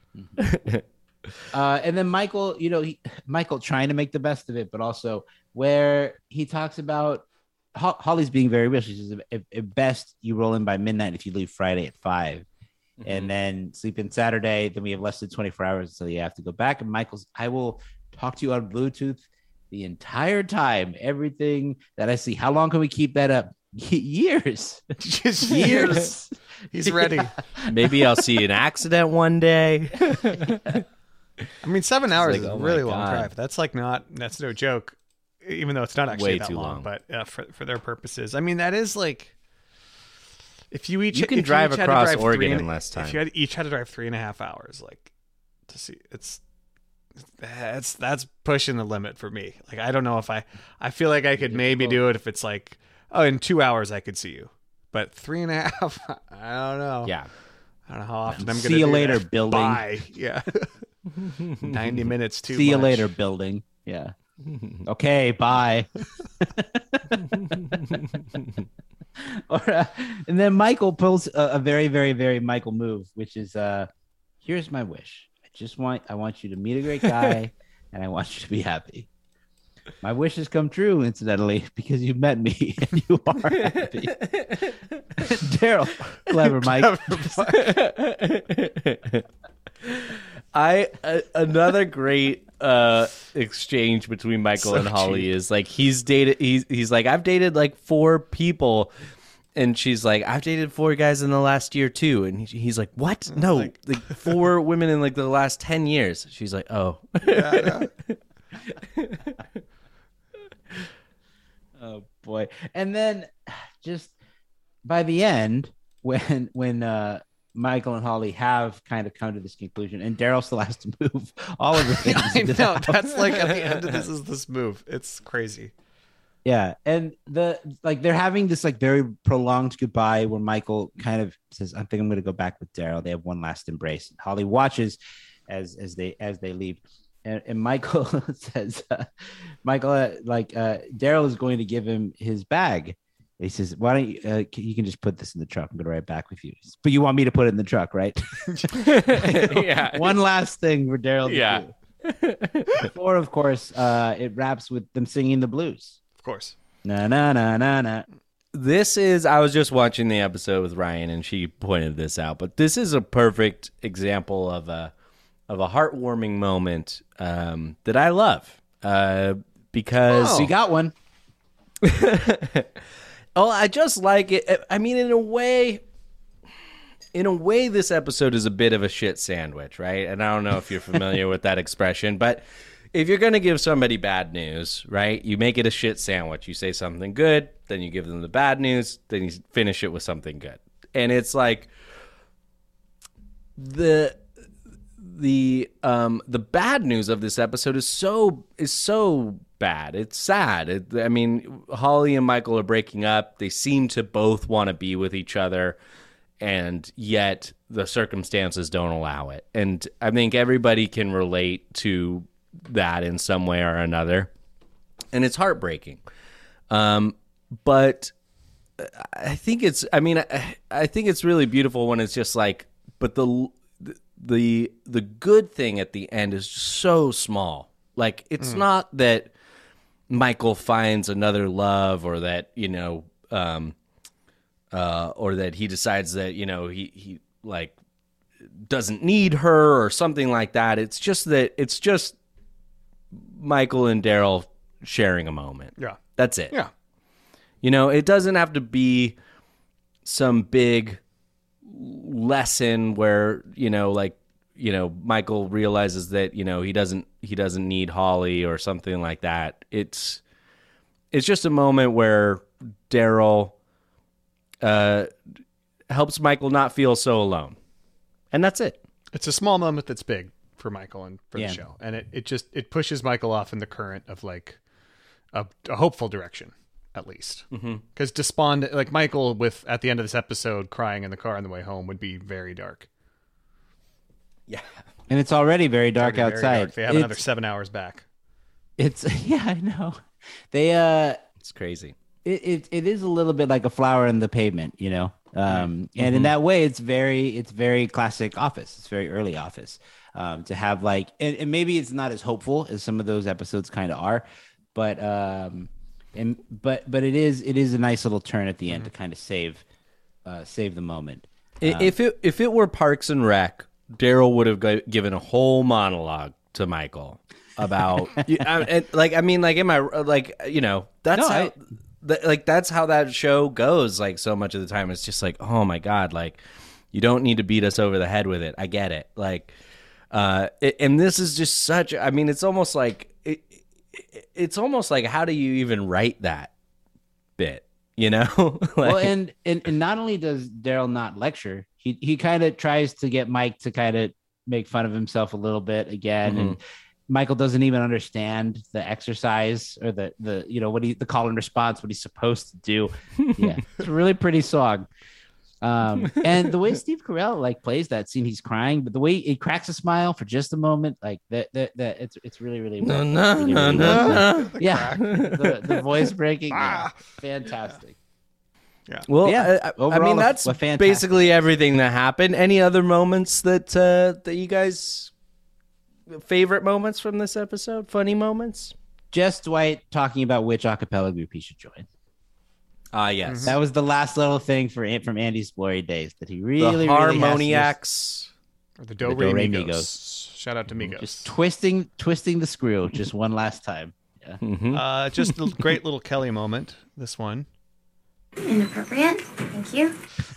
Uh, and then Michael, you know, he, Michael trying to make the best of it, but also where he talks about Ho- Holly's being very real. She says, "At, at best, you roll in by midnight if you leave Friday at five, mm-hmm. and then sleep in Saturday. Then we have less than twenty-four hours until you have to go back." And Michael's, "I will talk to you on Bluetooth the entire time. Everything that I see. How long can we keep that up? Years, Just years." He's ready. maybe I'll see an accident one day. I mean, seven hours like, is oh a my really long God. drive. That's like not, that's no joke, even though it's not actually Way that too long, long. but uh, for, for their purposes. I mean, that is like, if you each, You can if drive each had to across drive Oregon three and- in less time. If you had each had to drive three and a half hours, like to see, it's, that's, that's pushing the limit for me. Like, I don't know if I, I feel like I could maybe do it if it's like, oh, in two hours I could see you, but three and a half, I don't know. Yeah. I don't know how often I'm going to See you later, building. Bye. Yeah. ninety minutes too See you much. later, building. Yeah. Okay, bye. or, uh, and then Michael pulls a, a very, very, very Michael move, which is, uh, "Here's my wish. I just want, I want you to meet a great guy, and I want you to be happy. My wish has come true, incidentally, because you met me and you are happy." Daryl, clever Mike. I uh, another great uh, exchange between Michael So and Holly cheap. is like he's dated. He's he's like, "I've dated like four people," and she's like, "I've dated four guys in the last year too," and he- he's like, "What? No, like, four women in like the last ten years." She's like, "Oh." Yeah, Oh boy. And then just by the end, when when uh Michael and Holly have kind of come to this conclusion, and Daryl still has to move all of the things. I into know. the That's house. like at the end of this is this move. It's crazy. Yeah, and the like they're having this like very prolonged goodbye where Michael kind of says, "I think I'm going to go back with Daryl." They have one last embrace. Holly watches as as they as they leave, and, and Michael says, uh, Michael, uh, like uh, Daryl is going to give him his bag. He says, "Why don't you? Uh, can, you can just put this in the truck. I'm going to ride back with you." But you want me to put it in the truck, right? Yeah. One last thing for Daryl to Yeah. do. Before, of course, uh, it wraps with them singing the blues. Of course. Na na na na na. This is, I was just watching the episode with Ryan and she pointed this out, but this is a perfect example of a of a heartwarming moment um, that I love uh, because Oh, you got one. Oh, I just like it. I mean, in a way, in a way, this episode is a bit of a shit sandwich, right? And I don't know if you're familiar with that expression, but if you're going to give somebody bad news, right, you make it a shit sandwich. You say something good, then you give them the bad news, then you finish it with something good. And it's like the the um the bad news of this episode is so is so bad. It's sad. It, I mean, Holly and Michael are breaking up. They seem to both want to be with each other, and yet the circumstances don't allow it. And I think everybody can relate to that in some way or another, and it's heartbreaking. Um, but I think it's. I mean, I, I think it's really beautiful when it's just like, but the the the good thing at the end is so small. Like, it's mm. not that Michael finds another love, or that, you know, um, uh, or that he decides that, you know, he, he like doesn't need her or something like that. It's just that it's just Michael and Daryl sharing a moment. Yeah. That's it. Yeah. You know, it doesn't have to be some big lesson where, you know, like, you know, Michael realizes that, you know, he doesn't he doesn't need Holly or something like that. It's it's just a moment where Daryl uh, helps Michael not feel so alone. And that's it. It's a small moment that's big for Michael and for Yeah. the show. And it, it just it pushes Michael off in the current of like a, a hopeful direction, at least. Because Mhm. despond like Michael with at the end of this episode crying in the car on the way home would be very dark. Yeah. And it's already very dark It's already very outside. dark. They have It's- another seven hours back. It's yeah, I know. They uh It's crazy. it, it it is a little bit like a flower in the pavement, you know. Um and in Mhm. that way it's very it's very classic Office. It's very early Office. Um to have like and, and maybe it's not as hopeful as some of those episodes kind of are, but um and but but it is it is a nice little turn at the end to kind of save uh save the moment. I- Um, If it if it were Parks and Rec, Daryl would have g- given a whole monologue to Michael about, you- I, and, like I mean, like am I like you know that's No, how, I- th- like that's how that show goes. Like so much of the time, it's just like, oh my god, like you don't need to beat us over the head with it. I get it. Like, uh, it, and this is just such. I mean, it's almost like it, it, it's almost like how do you even write that bit? You know, like, well, and, and and not only does Daryl not lecture, he he kind of tries to get Mike to kind of make fun of himself a little bit again, and Michael doesn't even understand the exercise or the the you know what he the call and response, what he's supposed to do. Yeah, it's a really pretty song. Um, and the way Steve Carell like plays that scene, he's crying, but the way he cracks a smile for just a moment, like that, that, that it's it's really, really, No, well, no, really, no, really no, well no. done. Yeah, the, the voice breaking, yeah, fantastic. Well, Yeah, I, I overall, mean a- that's a fantastic basically everything that happened. Any other moments that uh, that you guys favorite moments from this episode? Funny moments? Just Dwight talking about which acapella group he should join. Ah, yes. That was the last little thing for from Andy's glory days that he really, the really has to Harmoniacs. Or the Do, The Re, Do, Re, Migos. Migos. Shout out to Migos. just twisting, twisting the screw just one last time. Yeah. Mm-hmm. Uh, just a great little Kelly moment. This one. Inappropriate. Thank you.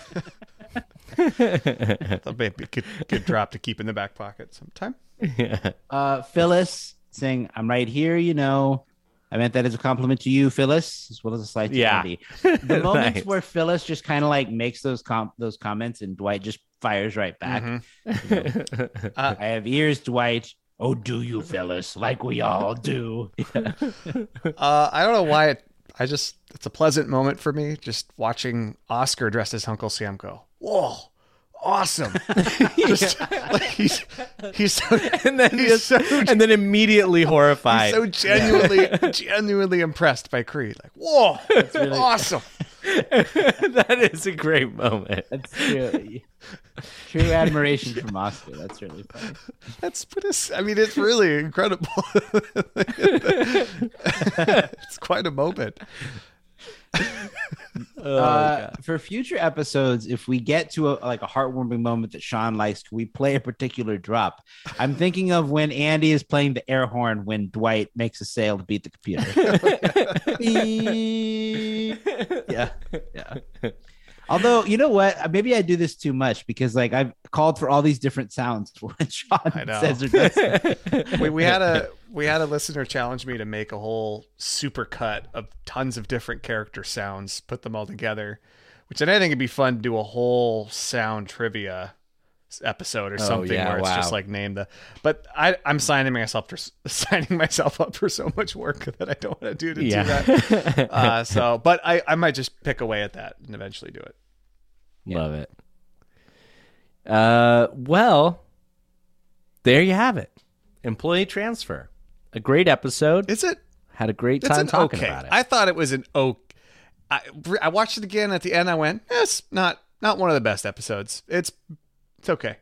Thought maybe a good, good drop to keep in the back pocket sometime. Yeah. Uh, Phyllis saying, "I'm right here." You know, I meant that as a compliment to you, Phyllis, as well as a slight to Yeah. Andy. The moments Nice. where Phyllis just kind of like makes those com- those comments, and Dwight just fires right back. Mm-hmm. You know, uh, I have ears, Dwight. Oh, do you, Phyllis? Like we all do. Yeah. Uh, I don't know why it. I just it's a pleasant moment for me just watching Oscar dressed as Uncle Sam go. Whoa, awesome. Just, like, he's he's so, and then he's just, so, and then immediately horrified. He's so genuinely genuinely impressed by Creed. Like, whoa, that's really awesome. That is a great moment. That's true. True admiration from Oscar. That's really funny. That's pretty, I mean, it's really incredible. It's quite a moment. Oh, uh, for future episodes, if we get to a, like a heartwarming moment that Sean likes, can we play a particular drop? I'm thinking of when Andy is playing the air horn when Dwight makes a sale to beat the computer. yeah, yeah. Although, you know what? Maybe I do this too much because, like, I've called for all these different sounds when Sean says or does. we, we had a we had a listener challenge me to make a whole super cut of tons of different character sounds, put them all together, which I think it'd be fun to do a whole sound trivia episode or Oh, something yeah, where it's wow. just like name the. But I I'm signing myself for signing myself up for so much work that I don't want to do to Yeah. do that. Uh, so, but I I might just pick away at that and eventually do it. Love it. Uh, well, there you have it. Employee transfer. A great episode. Is it? Had a great It's time an talking okay. about it. I thought it was an okay. I, I watched it again at the end. I went, eh, it's not not one of the best episodes. It's it's okay.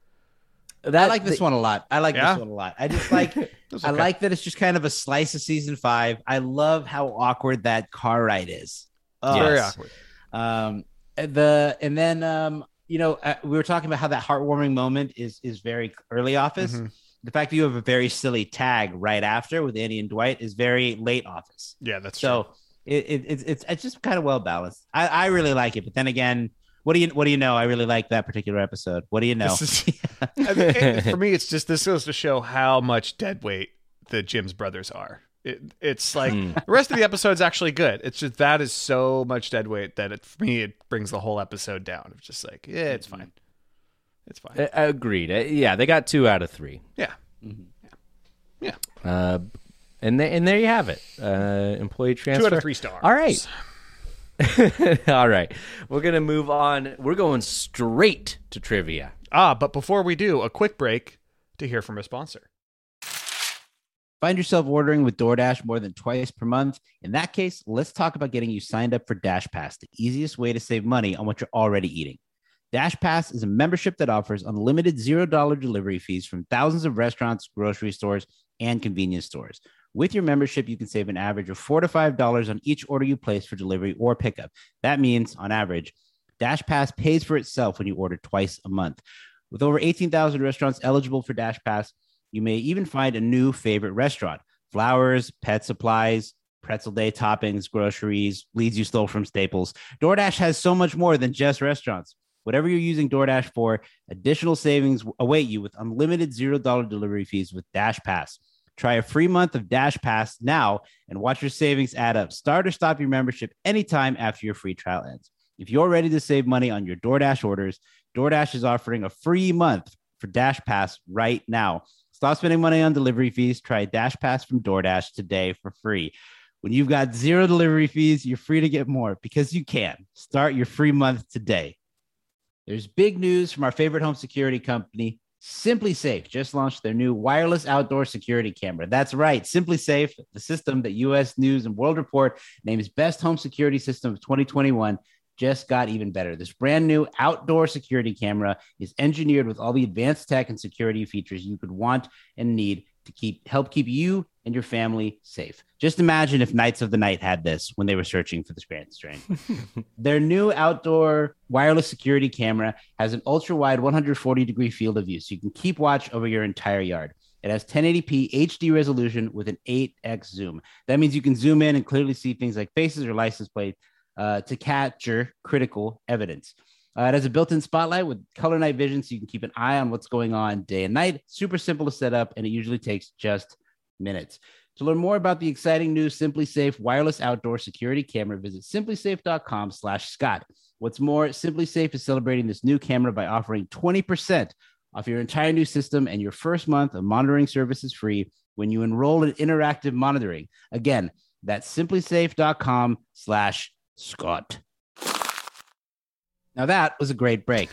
I like this the- one a lot. I like Yeah? this one a lot. I just like was I okay. like that it's just kind of a slice of season five. I love how awkward that car ride is. Oh, Very yes. awkward. Um, the and then um, you know, uh, we were talking about how that heartwarming moment is is very early Office. Mhm. The fact that you have a very silly tag right after with Andy and Dwight is very late Office. Yeah, that's So true. it, it, it's it's it's just kind of well balanced. I, I really like it, but then again, what do you what do you know? I really like that particular episode. What do you know? This is- I mean, it- for me, it's just this goes to show how much dead weight the Jim's brothers are. It, it's like Hmm. the rest of the episode's actually good. It's just that is so much dead weight that it, for me it brings the whole episode down. It's just like, yeah, it's fine. It's fine. Uh, agreed. Uh, yeah, they got two out of three. Yeah. Yeah. Uh, and th- and there you have it. Uh, employee transfer. Two out of three stars. All right. All right. We're gonna move on. We're going straight to trivia. Ah, but before we do, a quick break to hear from a sponsor. Find yourself ordering with DoorDash more than twice per month? In that case, let's talk about getting you signed up for Dash Pass, the easiest way to save money on what you're already eating. Dash Pass is a membership that offers unlimited zero dollar delivery fees from thousands of restaurants, grocery stores, and convenience stores. With your membership, you can save an average of four to five dollars on each order you place for delivery or pickup. That means, on average, Dash Pass pays for itself when you order twice a month. With over eighteen thousand restaurants eligible for Dash Pass, you may even find a new favorite restaurant. Flowers, pet supplies, pretzel day toppings, groceries, leads you stole from Staples. DoorDash has so much more than just restaurants. Whatever you're using DoorDash for, additional savings await you with unlimited zero dollar delivery fees with Dash Pass. Try a free month of Dash Pass now and watch your savings add up. Start or stop your membership anytime after your free trial ends. If you're ready to save money on your DoorDash orders, DoorDash is offering a free month for Dash Pass right now. Stop spending money on delivery fees. Try Dash Pass from DoorDash today for free. When you've got zero delivery fees, you're free to get more because you can. Start your free month today. There's big news from our favorite home security company, Simply Safe. Just launched their new wireless outdoor security camera. That's right, Simply Safe, the system that U S News and World Report names best home security system of twenty twenty-one, just got even better. This brand new outdoor security camera is engineered with all the advanced tech and security features you could want and need to keep help keep you and your family safe. Just imagine if Knights of the Night had this when they were searching for the Scranton strain. Their new outdoor wireless security camera has an ultra-wide one hundred forty degree field of view, so you can keep watch over your entire yard. It has ten eighty p H D resolution with an eight x zoom. That means you can zoom in and clearly see things like faces or license plates uh, to capture critical evidence. Uh, it has a built-in spotlight with color night vision, so you can keep an eye on what's going on day and night. Super simple to set up, and it usually takes just minutes. To learn more about the exciting new Simply Safe wireless outdoor security camera, visit simply safe dot com slash Scott. What's more, Simply Safe is celebrating this new camera by offering twenty percent off your entire new system, and your first month of monitoring service is free when you enroll in interactive monitoring. Again, that's simply safe dot com slash Scott. Now that was a great break.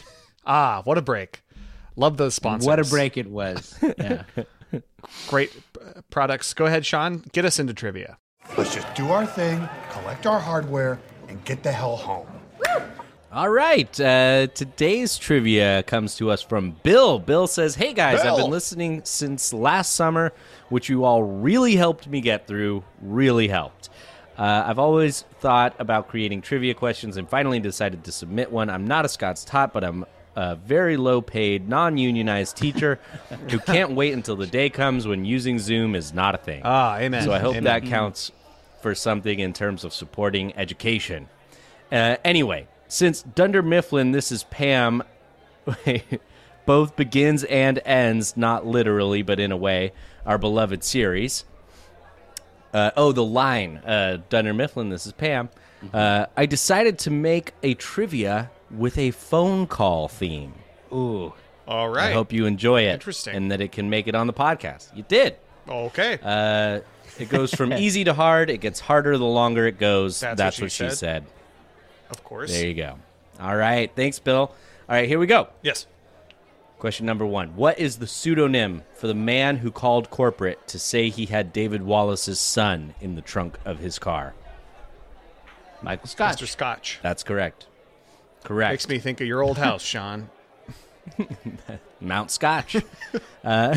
Ah, what a break. Love those sponsors. What a break it was. Yeah. Great uh, products. Go ahead, Sean. Get us into trivia. Let's just do our thing, collect our hardware, and get the hell home. All right. Uh, today's trivia comes to us from Bill. Bill says, hey, guys, Bill. I've been listening since last summer, which you all really helped me get through. Really helped. Uh, I've always thought about creating trivia questions and finally decided to submit one. I'm not a Scots Tot, but I'm a very low-paid, non-unionized teacher who can't wait until the day comes when using Zoom is not a thing. Ah, amen. So I hope Amen. that counts for something in terms of supporting education. Uh, anyway, since Dunder Mifflin, This Is Pam, both begins and ends, not literally, but in a way, our beloved series. Uh, oh, the line, uh, Dunder Mifflin, This Is Pam. Mm-hmm. Uh, I decided to make a trivia with a phone call theme. Ooh. All right. I hope you enjoy it. Interesting. And that it can make it on the podcast. You did. Okay. Uh, it goes from easy to hard. It gets harder the longer it goes. That's That's, what what she she said. said. Of course. There you go. All right. Thanks, Bill. All right, here we go. Yes. Question number one. What is the pseudonym for the man who called corporate to say he had David Wallace's son in the trunk of his car? Michael Scotch. Mister Scotch. That's correct. Correct. Makes me think of your old house, Sean. Mount Scotch. uh,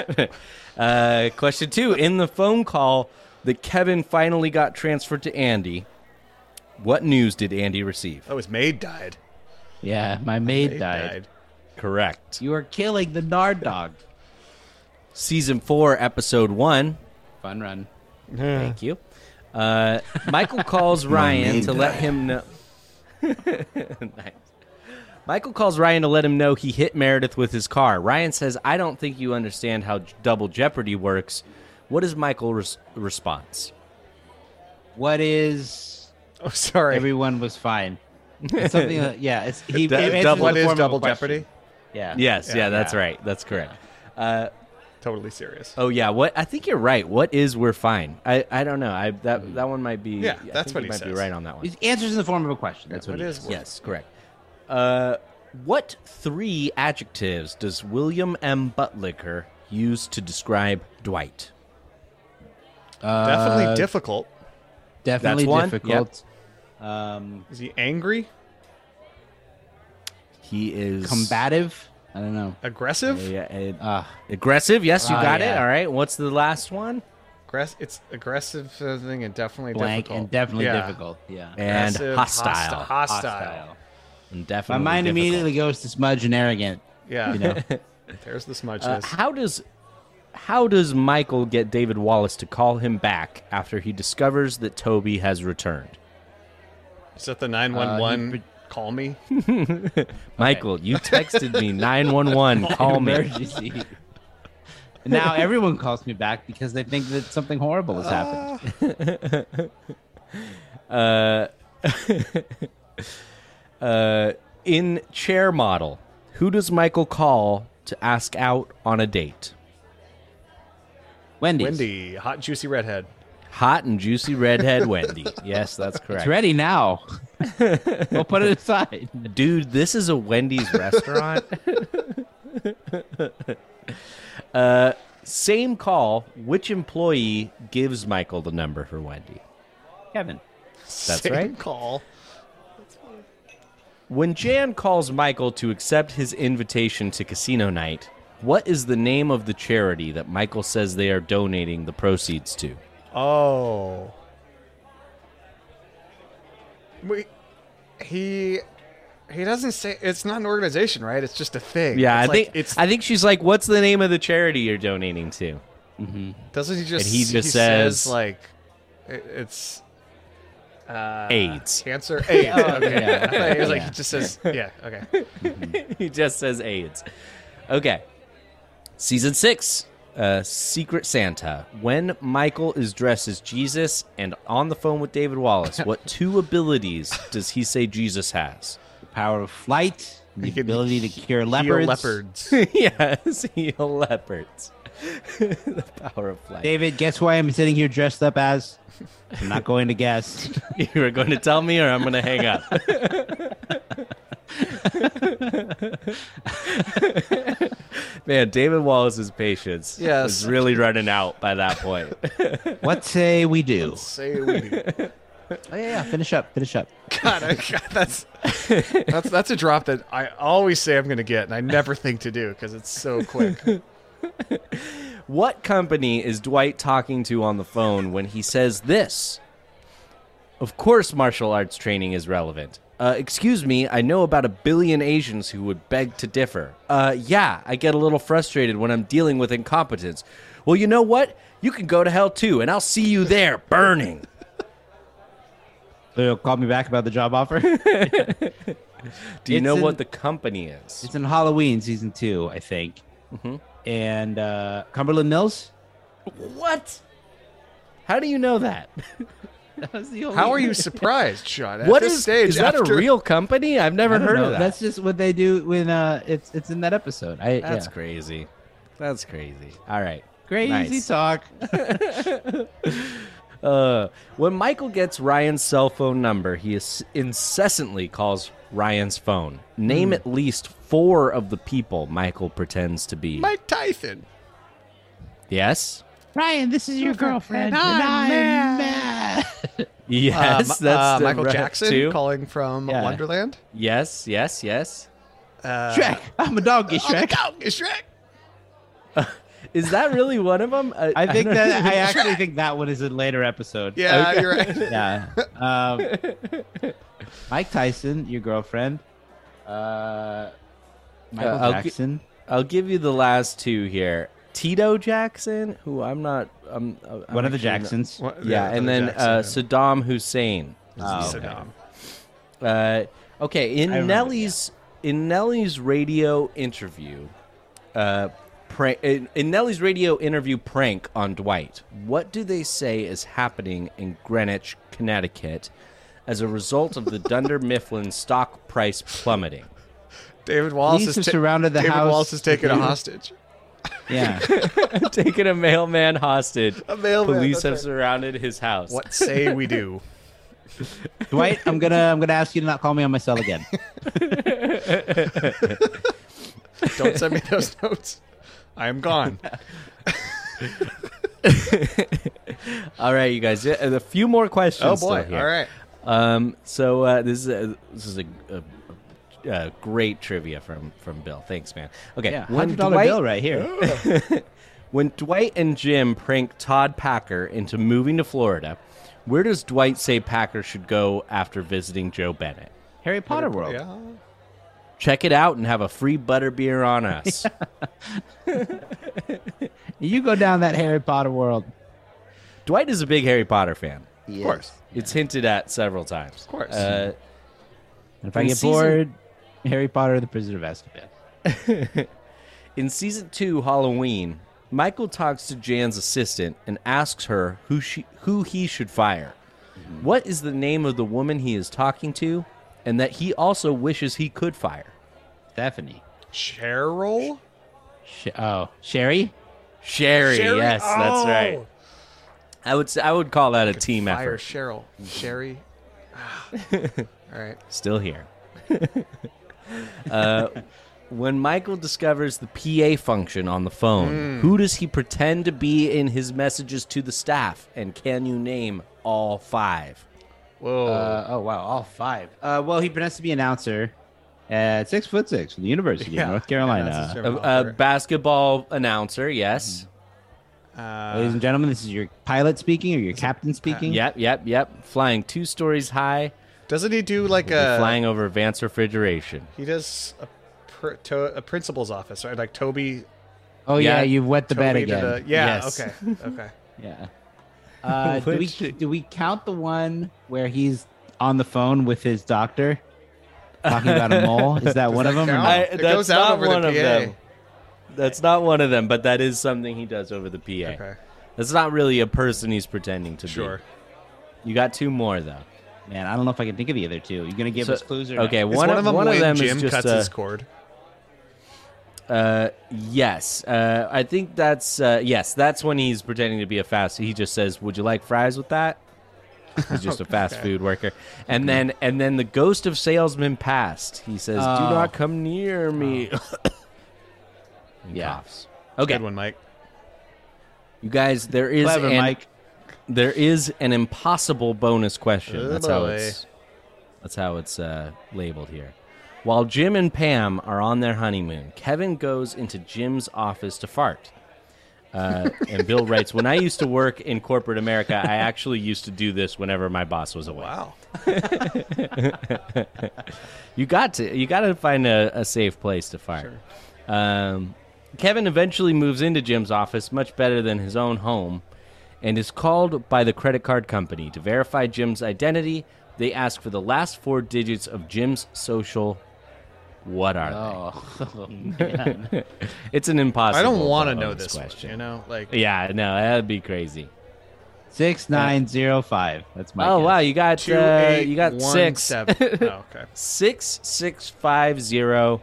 uh, question two. In the phone call that Kevin finally got transferred to Andy, what news did Andy receive? Oh, his maid died. Yeah, my maid, Maid died. died. Correct. You are killing the Nard dog. Season four, episode one. Fun run. Thank you. Uh, Michael calls Ryan to let him know. Nice. Michael calls Ryan to let him know he hit Meredith with his car. Ryan says, I don't think you understand how double jeopardy works. What is Michael's res- response? What is... Oh, sorry. Everyone was fine. It's something. Uh, yeah, it's he. Du- it answers double- in What the is form of a double question. jeopardy? Yeah. Yes, yeah, Yeah, that's yeah. right. That's correct. Uh, Totally serious. oh yeah, what? I think you're right. What is we're fine? I, I don't know. I that that one might be. Yeah, I that's think what you he might says. be right on that one. He answers in the form of a question. That's what What it is is. work? Yes, correct. Uh, what three adjectives does William M. Buttlicker use to describe Dwight? Definitely Uh, difficult. Definitely That's one? difficult. Um, Is he angry? He is combative. I don't know. Aggressive? Yeah, it- Uh, aggressive. Yes, you Ah, got it. yeah. All right. What's the last one? Aggress- it's aggressive uh, thing and definitely blank difficult. and definitely Yeah. difficult. Yeah. And Aggressive, hostile. hosti- Hostile. And My definitely. mind difficult. immediately goes to smudge and arrogant. Yeah. You know. There's the Uh, smudgeness. how does how does Michael get David Wallace to call him back after he discovers that Toby has returned? Is that the nine one Uh, one he- call me? Michael, you texted me nine one one. Call me. Emergency. Now everyone calls me back because they think that something horrible has happened. Uh, uh, in chair model, who does Michael call to ask out on a date? Wendy's. Wendy, hot juicy redhead. Hot and juicy redhead Wendy. Yes, that's correct. It's ready now. We'll put it aside. Dude, this is a Wendy's restaurant. uh, same call. Which employee gives Michael the number for Wendy? Kevin. That's Same right. call. When Jan calls Michael to accept his invitation to casino night, what is the name of the charity that Michael says they are donating the proceeds to? Oh. We, he he doesn't say it's not an organization, right? It's just a thing. Yeah, It's I like- think it's I think she's like, "What's the name of the charity you're donating to?" Mm-hmm. doesn't he just and he just he says- like it, it's uh, AIDS. cancer AIDS. Oh, okay. yeah, I thought he was like yeah. he just says yeah okay. He just says AIDS. Okay. Season six, uh, Secret Santa. When Michael is dressed as Jesus and on the phone with David Wallace, what two abilities does he say Jesus has? The power of flight, the He can ability to cure Heal leopards. leopards. Yes, heal leopards. The power of flight. David, guess who I am sitting here dressed up as? I'm not going to guess. You were going to tell me or I'm going to hang up? Man, David Wallace's patience Yes. is really running out by that point. What say we do? Let's say we do. Oh, yeah, yeah, finish up, finish up. God, I, God, that's that's that's a drop that I always say I'm going to get, and I never think to do because it's so quick. What company is Dwight talking to on the phone when he says this? Of course martial arts training is relevant. Uh, excuse me, I know about a billion Asians who would beg to differ. Uh, yeah, I get a little frustrated when I'm dealing with incompetence. Well, you know what? You can go to hell too, and I'll see you there, burning. So you'll call me back about the job offer? Do you It's know in- what the company is? It's in Halloween season two, I think. Mm-hmm. And uh, Cumberland Mills? What? How do you know that? That was the only How are you surprised, Sean? At What this is, stage, is that after... a real company? I've never I don't heard know. of that. That's just what they do when uh, it's it's in that episode. I, That's yeah. crazy. That's crazy. All right. Crazy Nice. talk. Uh, when Michael gets Ryan's cell phone number, he is incessantly calls Ryan's phone. Name Hmm. at least four of the people Michael pretends to be. Mike Tyson. Yes? Ryan, this is your girlfriend. And I'm mad. Yes, Uh, that's uh, the Michael right Jackson too. calling from Yeah. Wonderland. Yes, yes, yes. Uh, Shrek. I'm a donkey, Shrek. Oh, Shrek. Is that really one of them? I, I think don't that know. I actually think that one is a later episode. Yeah, Okay. you're right. Yeah. Um, Mike Tyson, your girlfriend. Uh, Michael Uh, I'll gi- Jackson. I'll give you the last two here. Tito Jackson, who I'm not. I'm, I'm One of the actually not- Jacksons. What- Yeah, and then Jackson, uh, yeah. Saddam Hussein. is Oh, the okay. other one. Uh, okay, in I remember, Nellie's in Nellie's radio interview, uh, prank, in, in Nellie's radio interview prank on Dwight, what do they say is happening in Greenwich, Connecticut, as a result of the Dunder Mifflin stock price plummeting? David Wallace Police has have surrounded the David house Wallace has taken a with- hostage. Yeah. Taking a mailman hostage. A mailman, Police that's have right. surrounded his house. What say we do? Dwight, I'm gonna I'm gonna ask you to not call me on my cell again. Don't send me those notes. I am gone. All right, you guys. A a few more questions. Oh still boy! here. All right. Um, so uh, this is a, this is a, a, a great trivia from from Bill. Thanks, man. Okay, Yeah, when hundred dollar Dwight bill right here. when Dwight and Jim prank Todd Packer into moving to Florida, where does Dwight say Packer should go after visiting Joe Bennett? Harry Potter World. Yeah. Check it out and have a free butterbeer on us. You go down that Harry Potter World. Dwight is a big Harry Potter fan. Of course. It's hinted at several times. Of course. Uh, And if I In get season- bored, Harry Potter or the Prisoner of Azkaban. In season two, Halloween, Michael talks to Jan's assistant and asks her who she who he should fire. What is the name of the woman he is talking to, and that he also wishes he could fire? Stephanie. Cheryl. Sh- oh, Sherry. Sherry. Sherry? Yes, that's Oh. right. I would say, I would call that a team Fire effort. Cheryl. Sherry. All right. Still here. uh, when Michael discovers the P A function on the phone, who does he pretend to be in his messages to the staff? And can you name all five? Whoa. Uh, oh wow, all five. Uh, well, he pretends to be announcer at six foot six from the University Yeah. of North Yeah, Carolina. that's his A, term. a basketball announcer, yes. Uh, Ladies and gentlemen, this is your pilot speaking or your captain speaking. Yep, yep, yep. Flying two stories high, doesn't he do like we'll be a? flying over Vance Refrigeration. He does a, pr- to, a principal's office, right? Like Toby. Oh yeah, Yeah. you've wet the bed Toby did again. a- yeah. Yes. Okay. Okay. Yeah. Uh, do we Which- do we count the one where he's on the phone with his doctor talking about a mole? Is that one that of them? or count? not? I, It that's goes out not over the one of P A. them. That's not one of them, but that is something he does over the P A. Okay. That's not really a person he's pretending to Sure. be. You got two more though. Man, I don't know if I can think of the other two. You gonna give So- us clues or okay, not? Is one, one of, them one of when them Jim is just cuts uh, his cord. uh, yes. Uh, I think that's uh, yes. That's when he's pretending to be a fast. He just says, "Would you like fries with that?" He's just a fast Okay. food worker. And then and then the ghost of salesman past. He says, Oh. "Do not come near me." And Yeah. coughs. Okay, Good one, Mike. you guys, there is Clever, an, Mike. there is an impossible bonus question. Oh, that's how boy. it's that's how it's uh, labeled here. While Jim and Pam are on their honeymoon, Kevin goes into Jim's office to fart. Uh, and Bill writes, "When I used to work in corporate America, I actually used to do this whenever my boss was away." Wow. You got to you got to find a, a safe place to fart. Um, Kevin eventually moves into Jim's office, much better than his own home, and is called by the credit card company to verify Jim's identity. They ask for the last four digits of Jim's social. What are Oh, man. they? It's an impossible. I don't want to bonus know this question. one, you know? Like, Yeah, no, that'd be crazy. Six nine zero five. That's my. Oh guess. wow, you got two, uh, eight, you got one, six. seven. Oh, okay. six six five zero,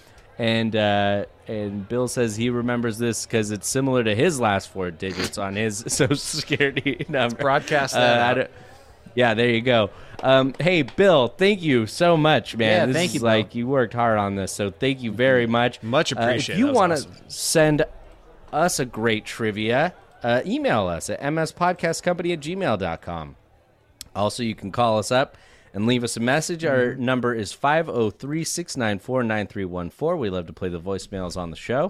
and uh, and Bill says he remembers this because it's similar to his last four digits on his Social Security number. Broadcast Uh, that I out. don't- yeah, there you go. Um, hey, Bill, thank you so much, man. Yeah, this thank is you, Bill. like you worked hard on this, so thank you very much. Much Uh, appreciated. if you That was want to awesome. send us a great trivia, uh, email us at m s podcast company at gmail dot com. Also, you can call us up and leave us a message. Our number is five oh three, six nine four, nine three one four. We love to play the voicemails on the show.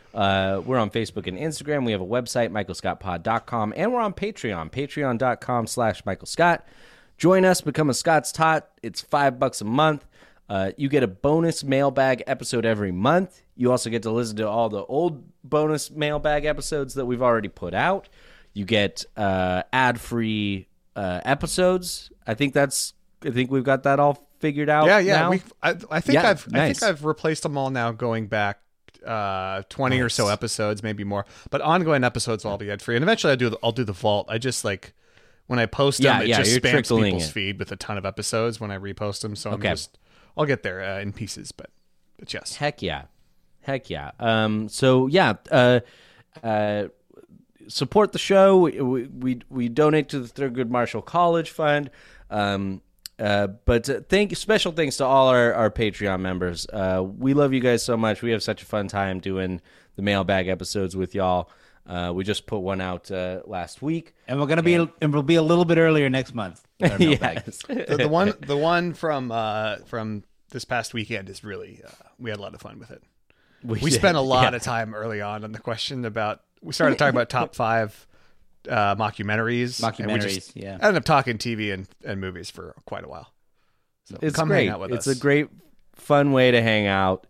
Uh, we're on Facebook and Instagram. We have a website, michael scott pod dot com, and we're on Patreon, patreon dot com slash michael scott. Join us, become a Scott's Tot. It's five bucks a month. Uh, you get a bonus mailbag episode every month. You also get to listen to all the old bonus mailbag episodes that we've already put out. You get uh, ad-free uh, episodes. I think that's. I think we've got that all figured out. Yeah, yeah. now. We, I, I think Yeah, I've, I nice. think I've replaced them all now, going back uh, twenty or so Nice. episodes, maybe more. But ongoing episodes will all be ad free, and eventually I do. The, I'll do the vault. I just like when I post Yeah, them, it yeah, just you're spams trickling people's it. feed with a ton of episodes when I repost them. So I'm Okay. just, I'll get there uh, in pieces, but but yes. Heck yeah. Heck yeah. Um, so, yeah, uh, uh, support the show. We, we, we, we donate to the Thurgood Marshall College Fund. Um, uh, but uh, thank special thanks to all our, our Patreon members. Uh, we love you guys so much. We have such a fun time doing the mailbag episodes with y'all. Uh, we just put one out uh, last week. And we're gonna be and we'll be a little bit earlier next month. with our mailbag. Yes. the, the one, the one from uh, from this past weekend is really. Uh, we had a lot of fun with it. We We did, spent a lot yeah. of time early on on the question about. We started talking about top five uh, mockumentaries. and we Mockumentaries, just yeah. Ended up talking T V and, and movies for quite a while. So It's come great. hang out with it's us. a great, fun way to hang out.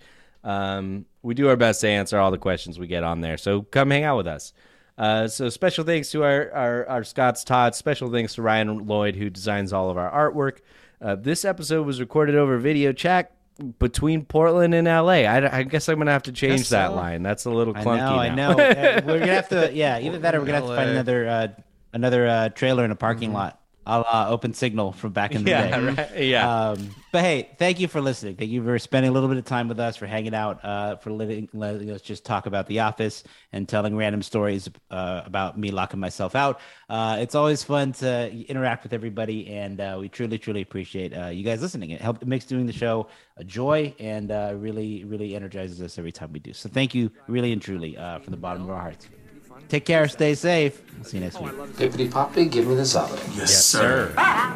Um, we do our best to answer all the questions we get on there. So come hang out with us. Uh, so special thanks to our, our, our Scott's Tots. Special thanks to Ryan Lloyd, who designs all of our artwork. Uh, this episode was recorded over video chat between Portland and L A. I, I guess I'm going to have to change Guess that so. line. That's a little I clunky know, I now. know. Uh, we're gonna have to, yeah. Either that, or we're gonna have to find L A. another, uh, another uh, trailer in a parking lot, a la Open Signal from back in the Yeah, day. right, yeah. Um, but hey, thank you for listening. Thank you for spending a little bit of time with us, for hanging out, uh, for letting, letting us just talk about The Office and telling random stories uh, about me locking myself out. Uh, it's always fun to interact with everybody, and uh, we truly, truly appreciate uh, you guys listening. It helps, it makes doing the show a joy, and uh, really, really energizes us every time we do. So thank you, really and truly, uh, from the bottom of our hearts. Take care, stay safe. We'll see you next week. Pippity Poppy, give me the salad. Yes, sir.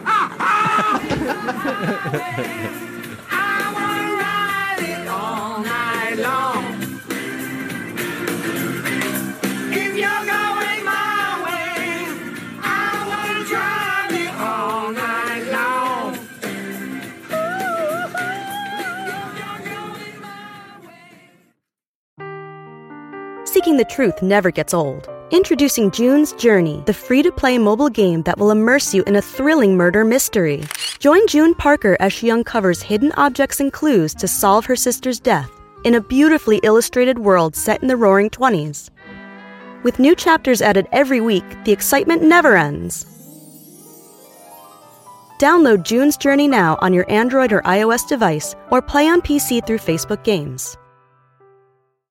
If you're going my way, I wanna drive it all night long. Seeking the truth never gets old. Introducing June's Journey, the free-to-play mobile game that will immerse you in a thrilling murder mystery. Join June Parker as she uncovers hidden objects and clues to solve her sister's death in a beautifully illustrated world set in the Roaring Twenties. With new chapters added every week, the excitement never ends. Download June's Journey now on your Android or iOS device, or play on P C through Facebook Games.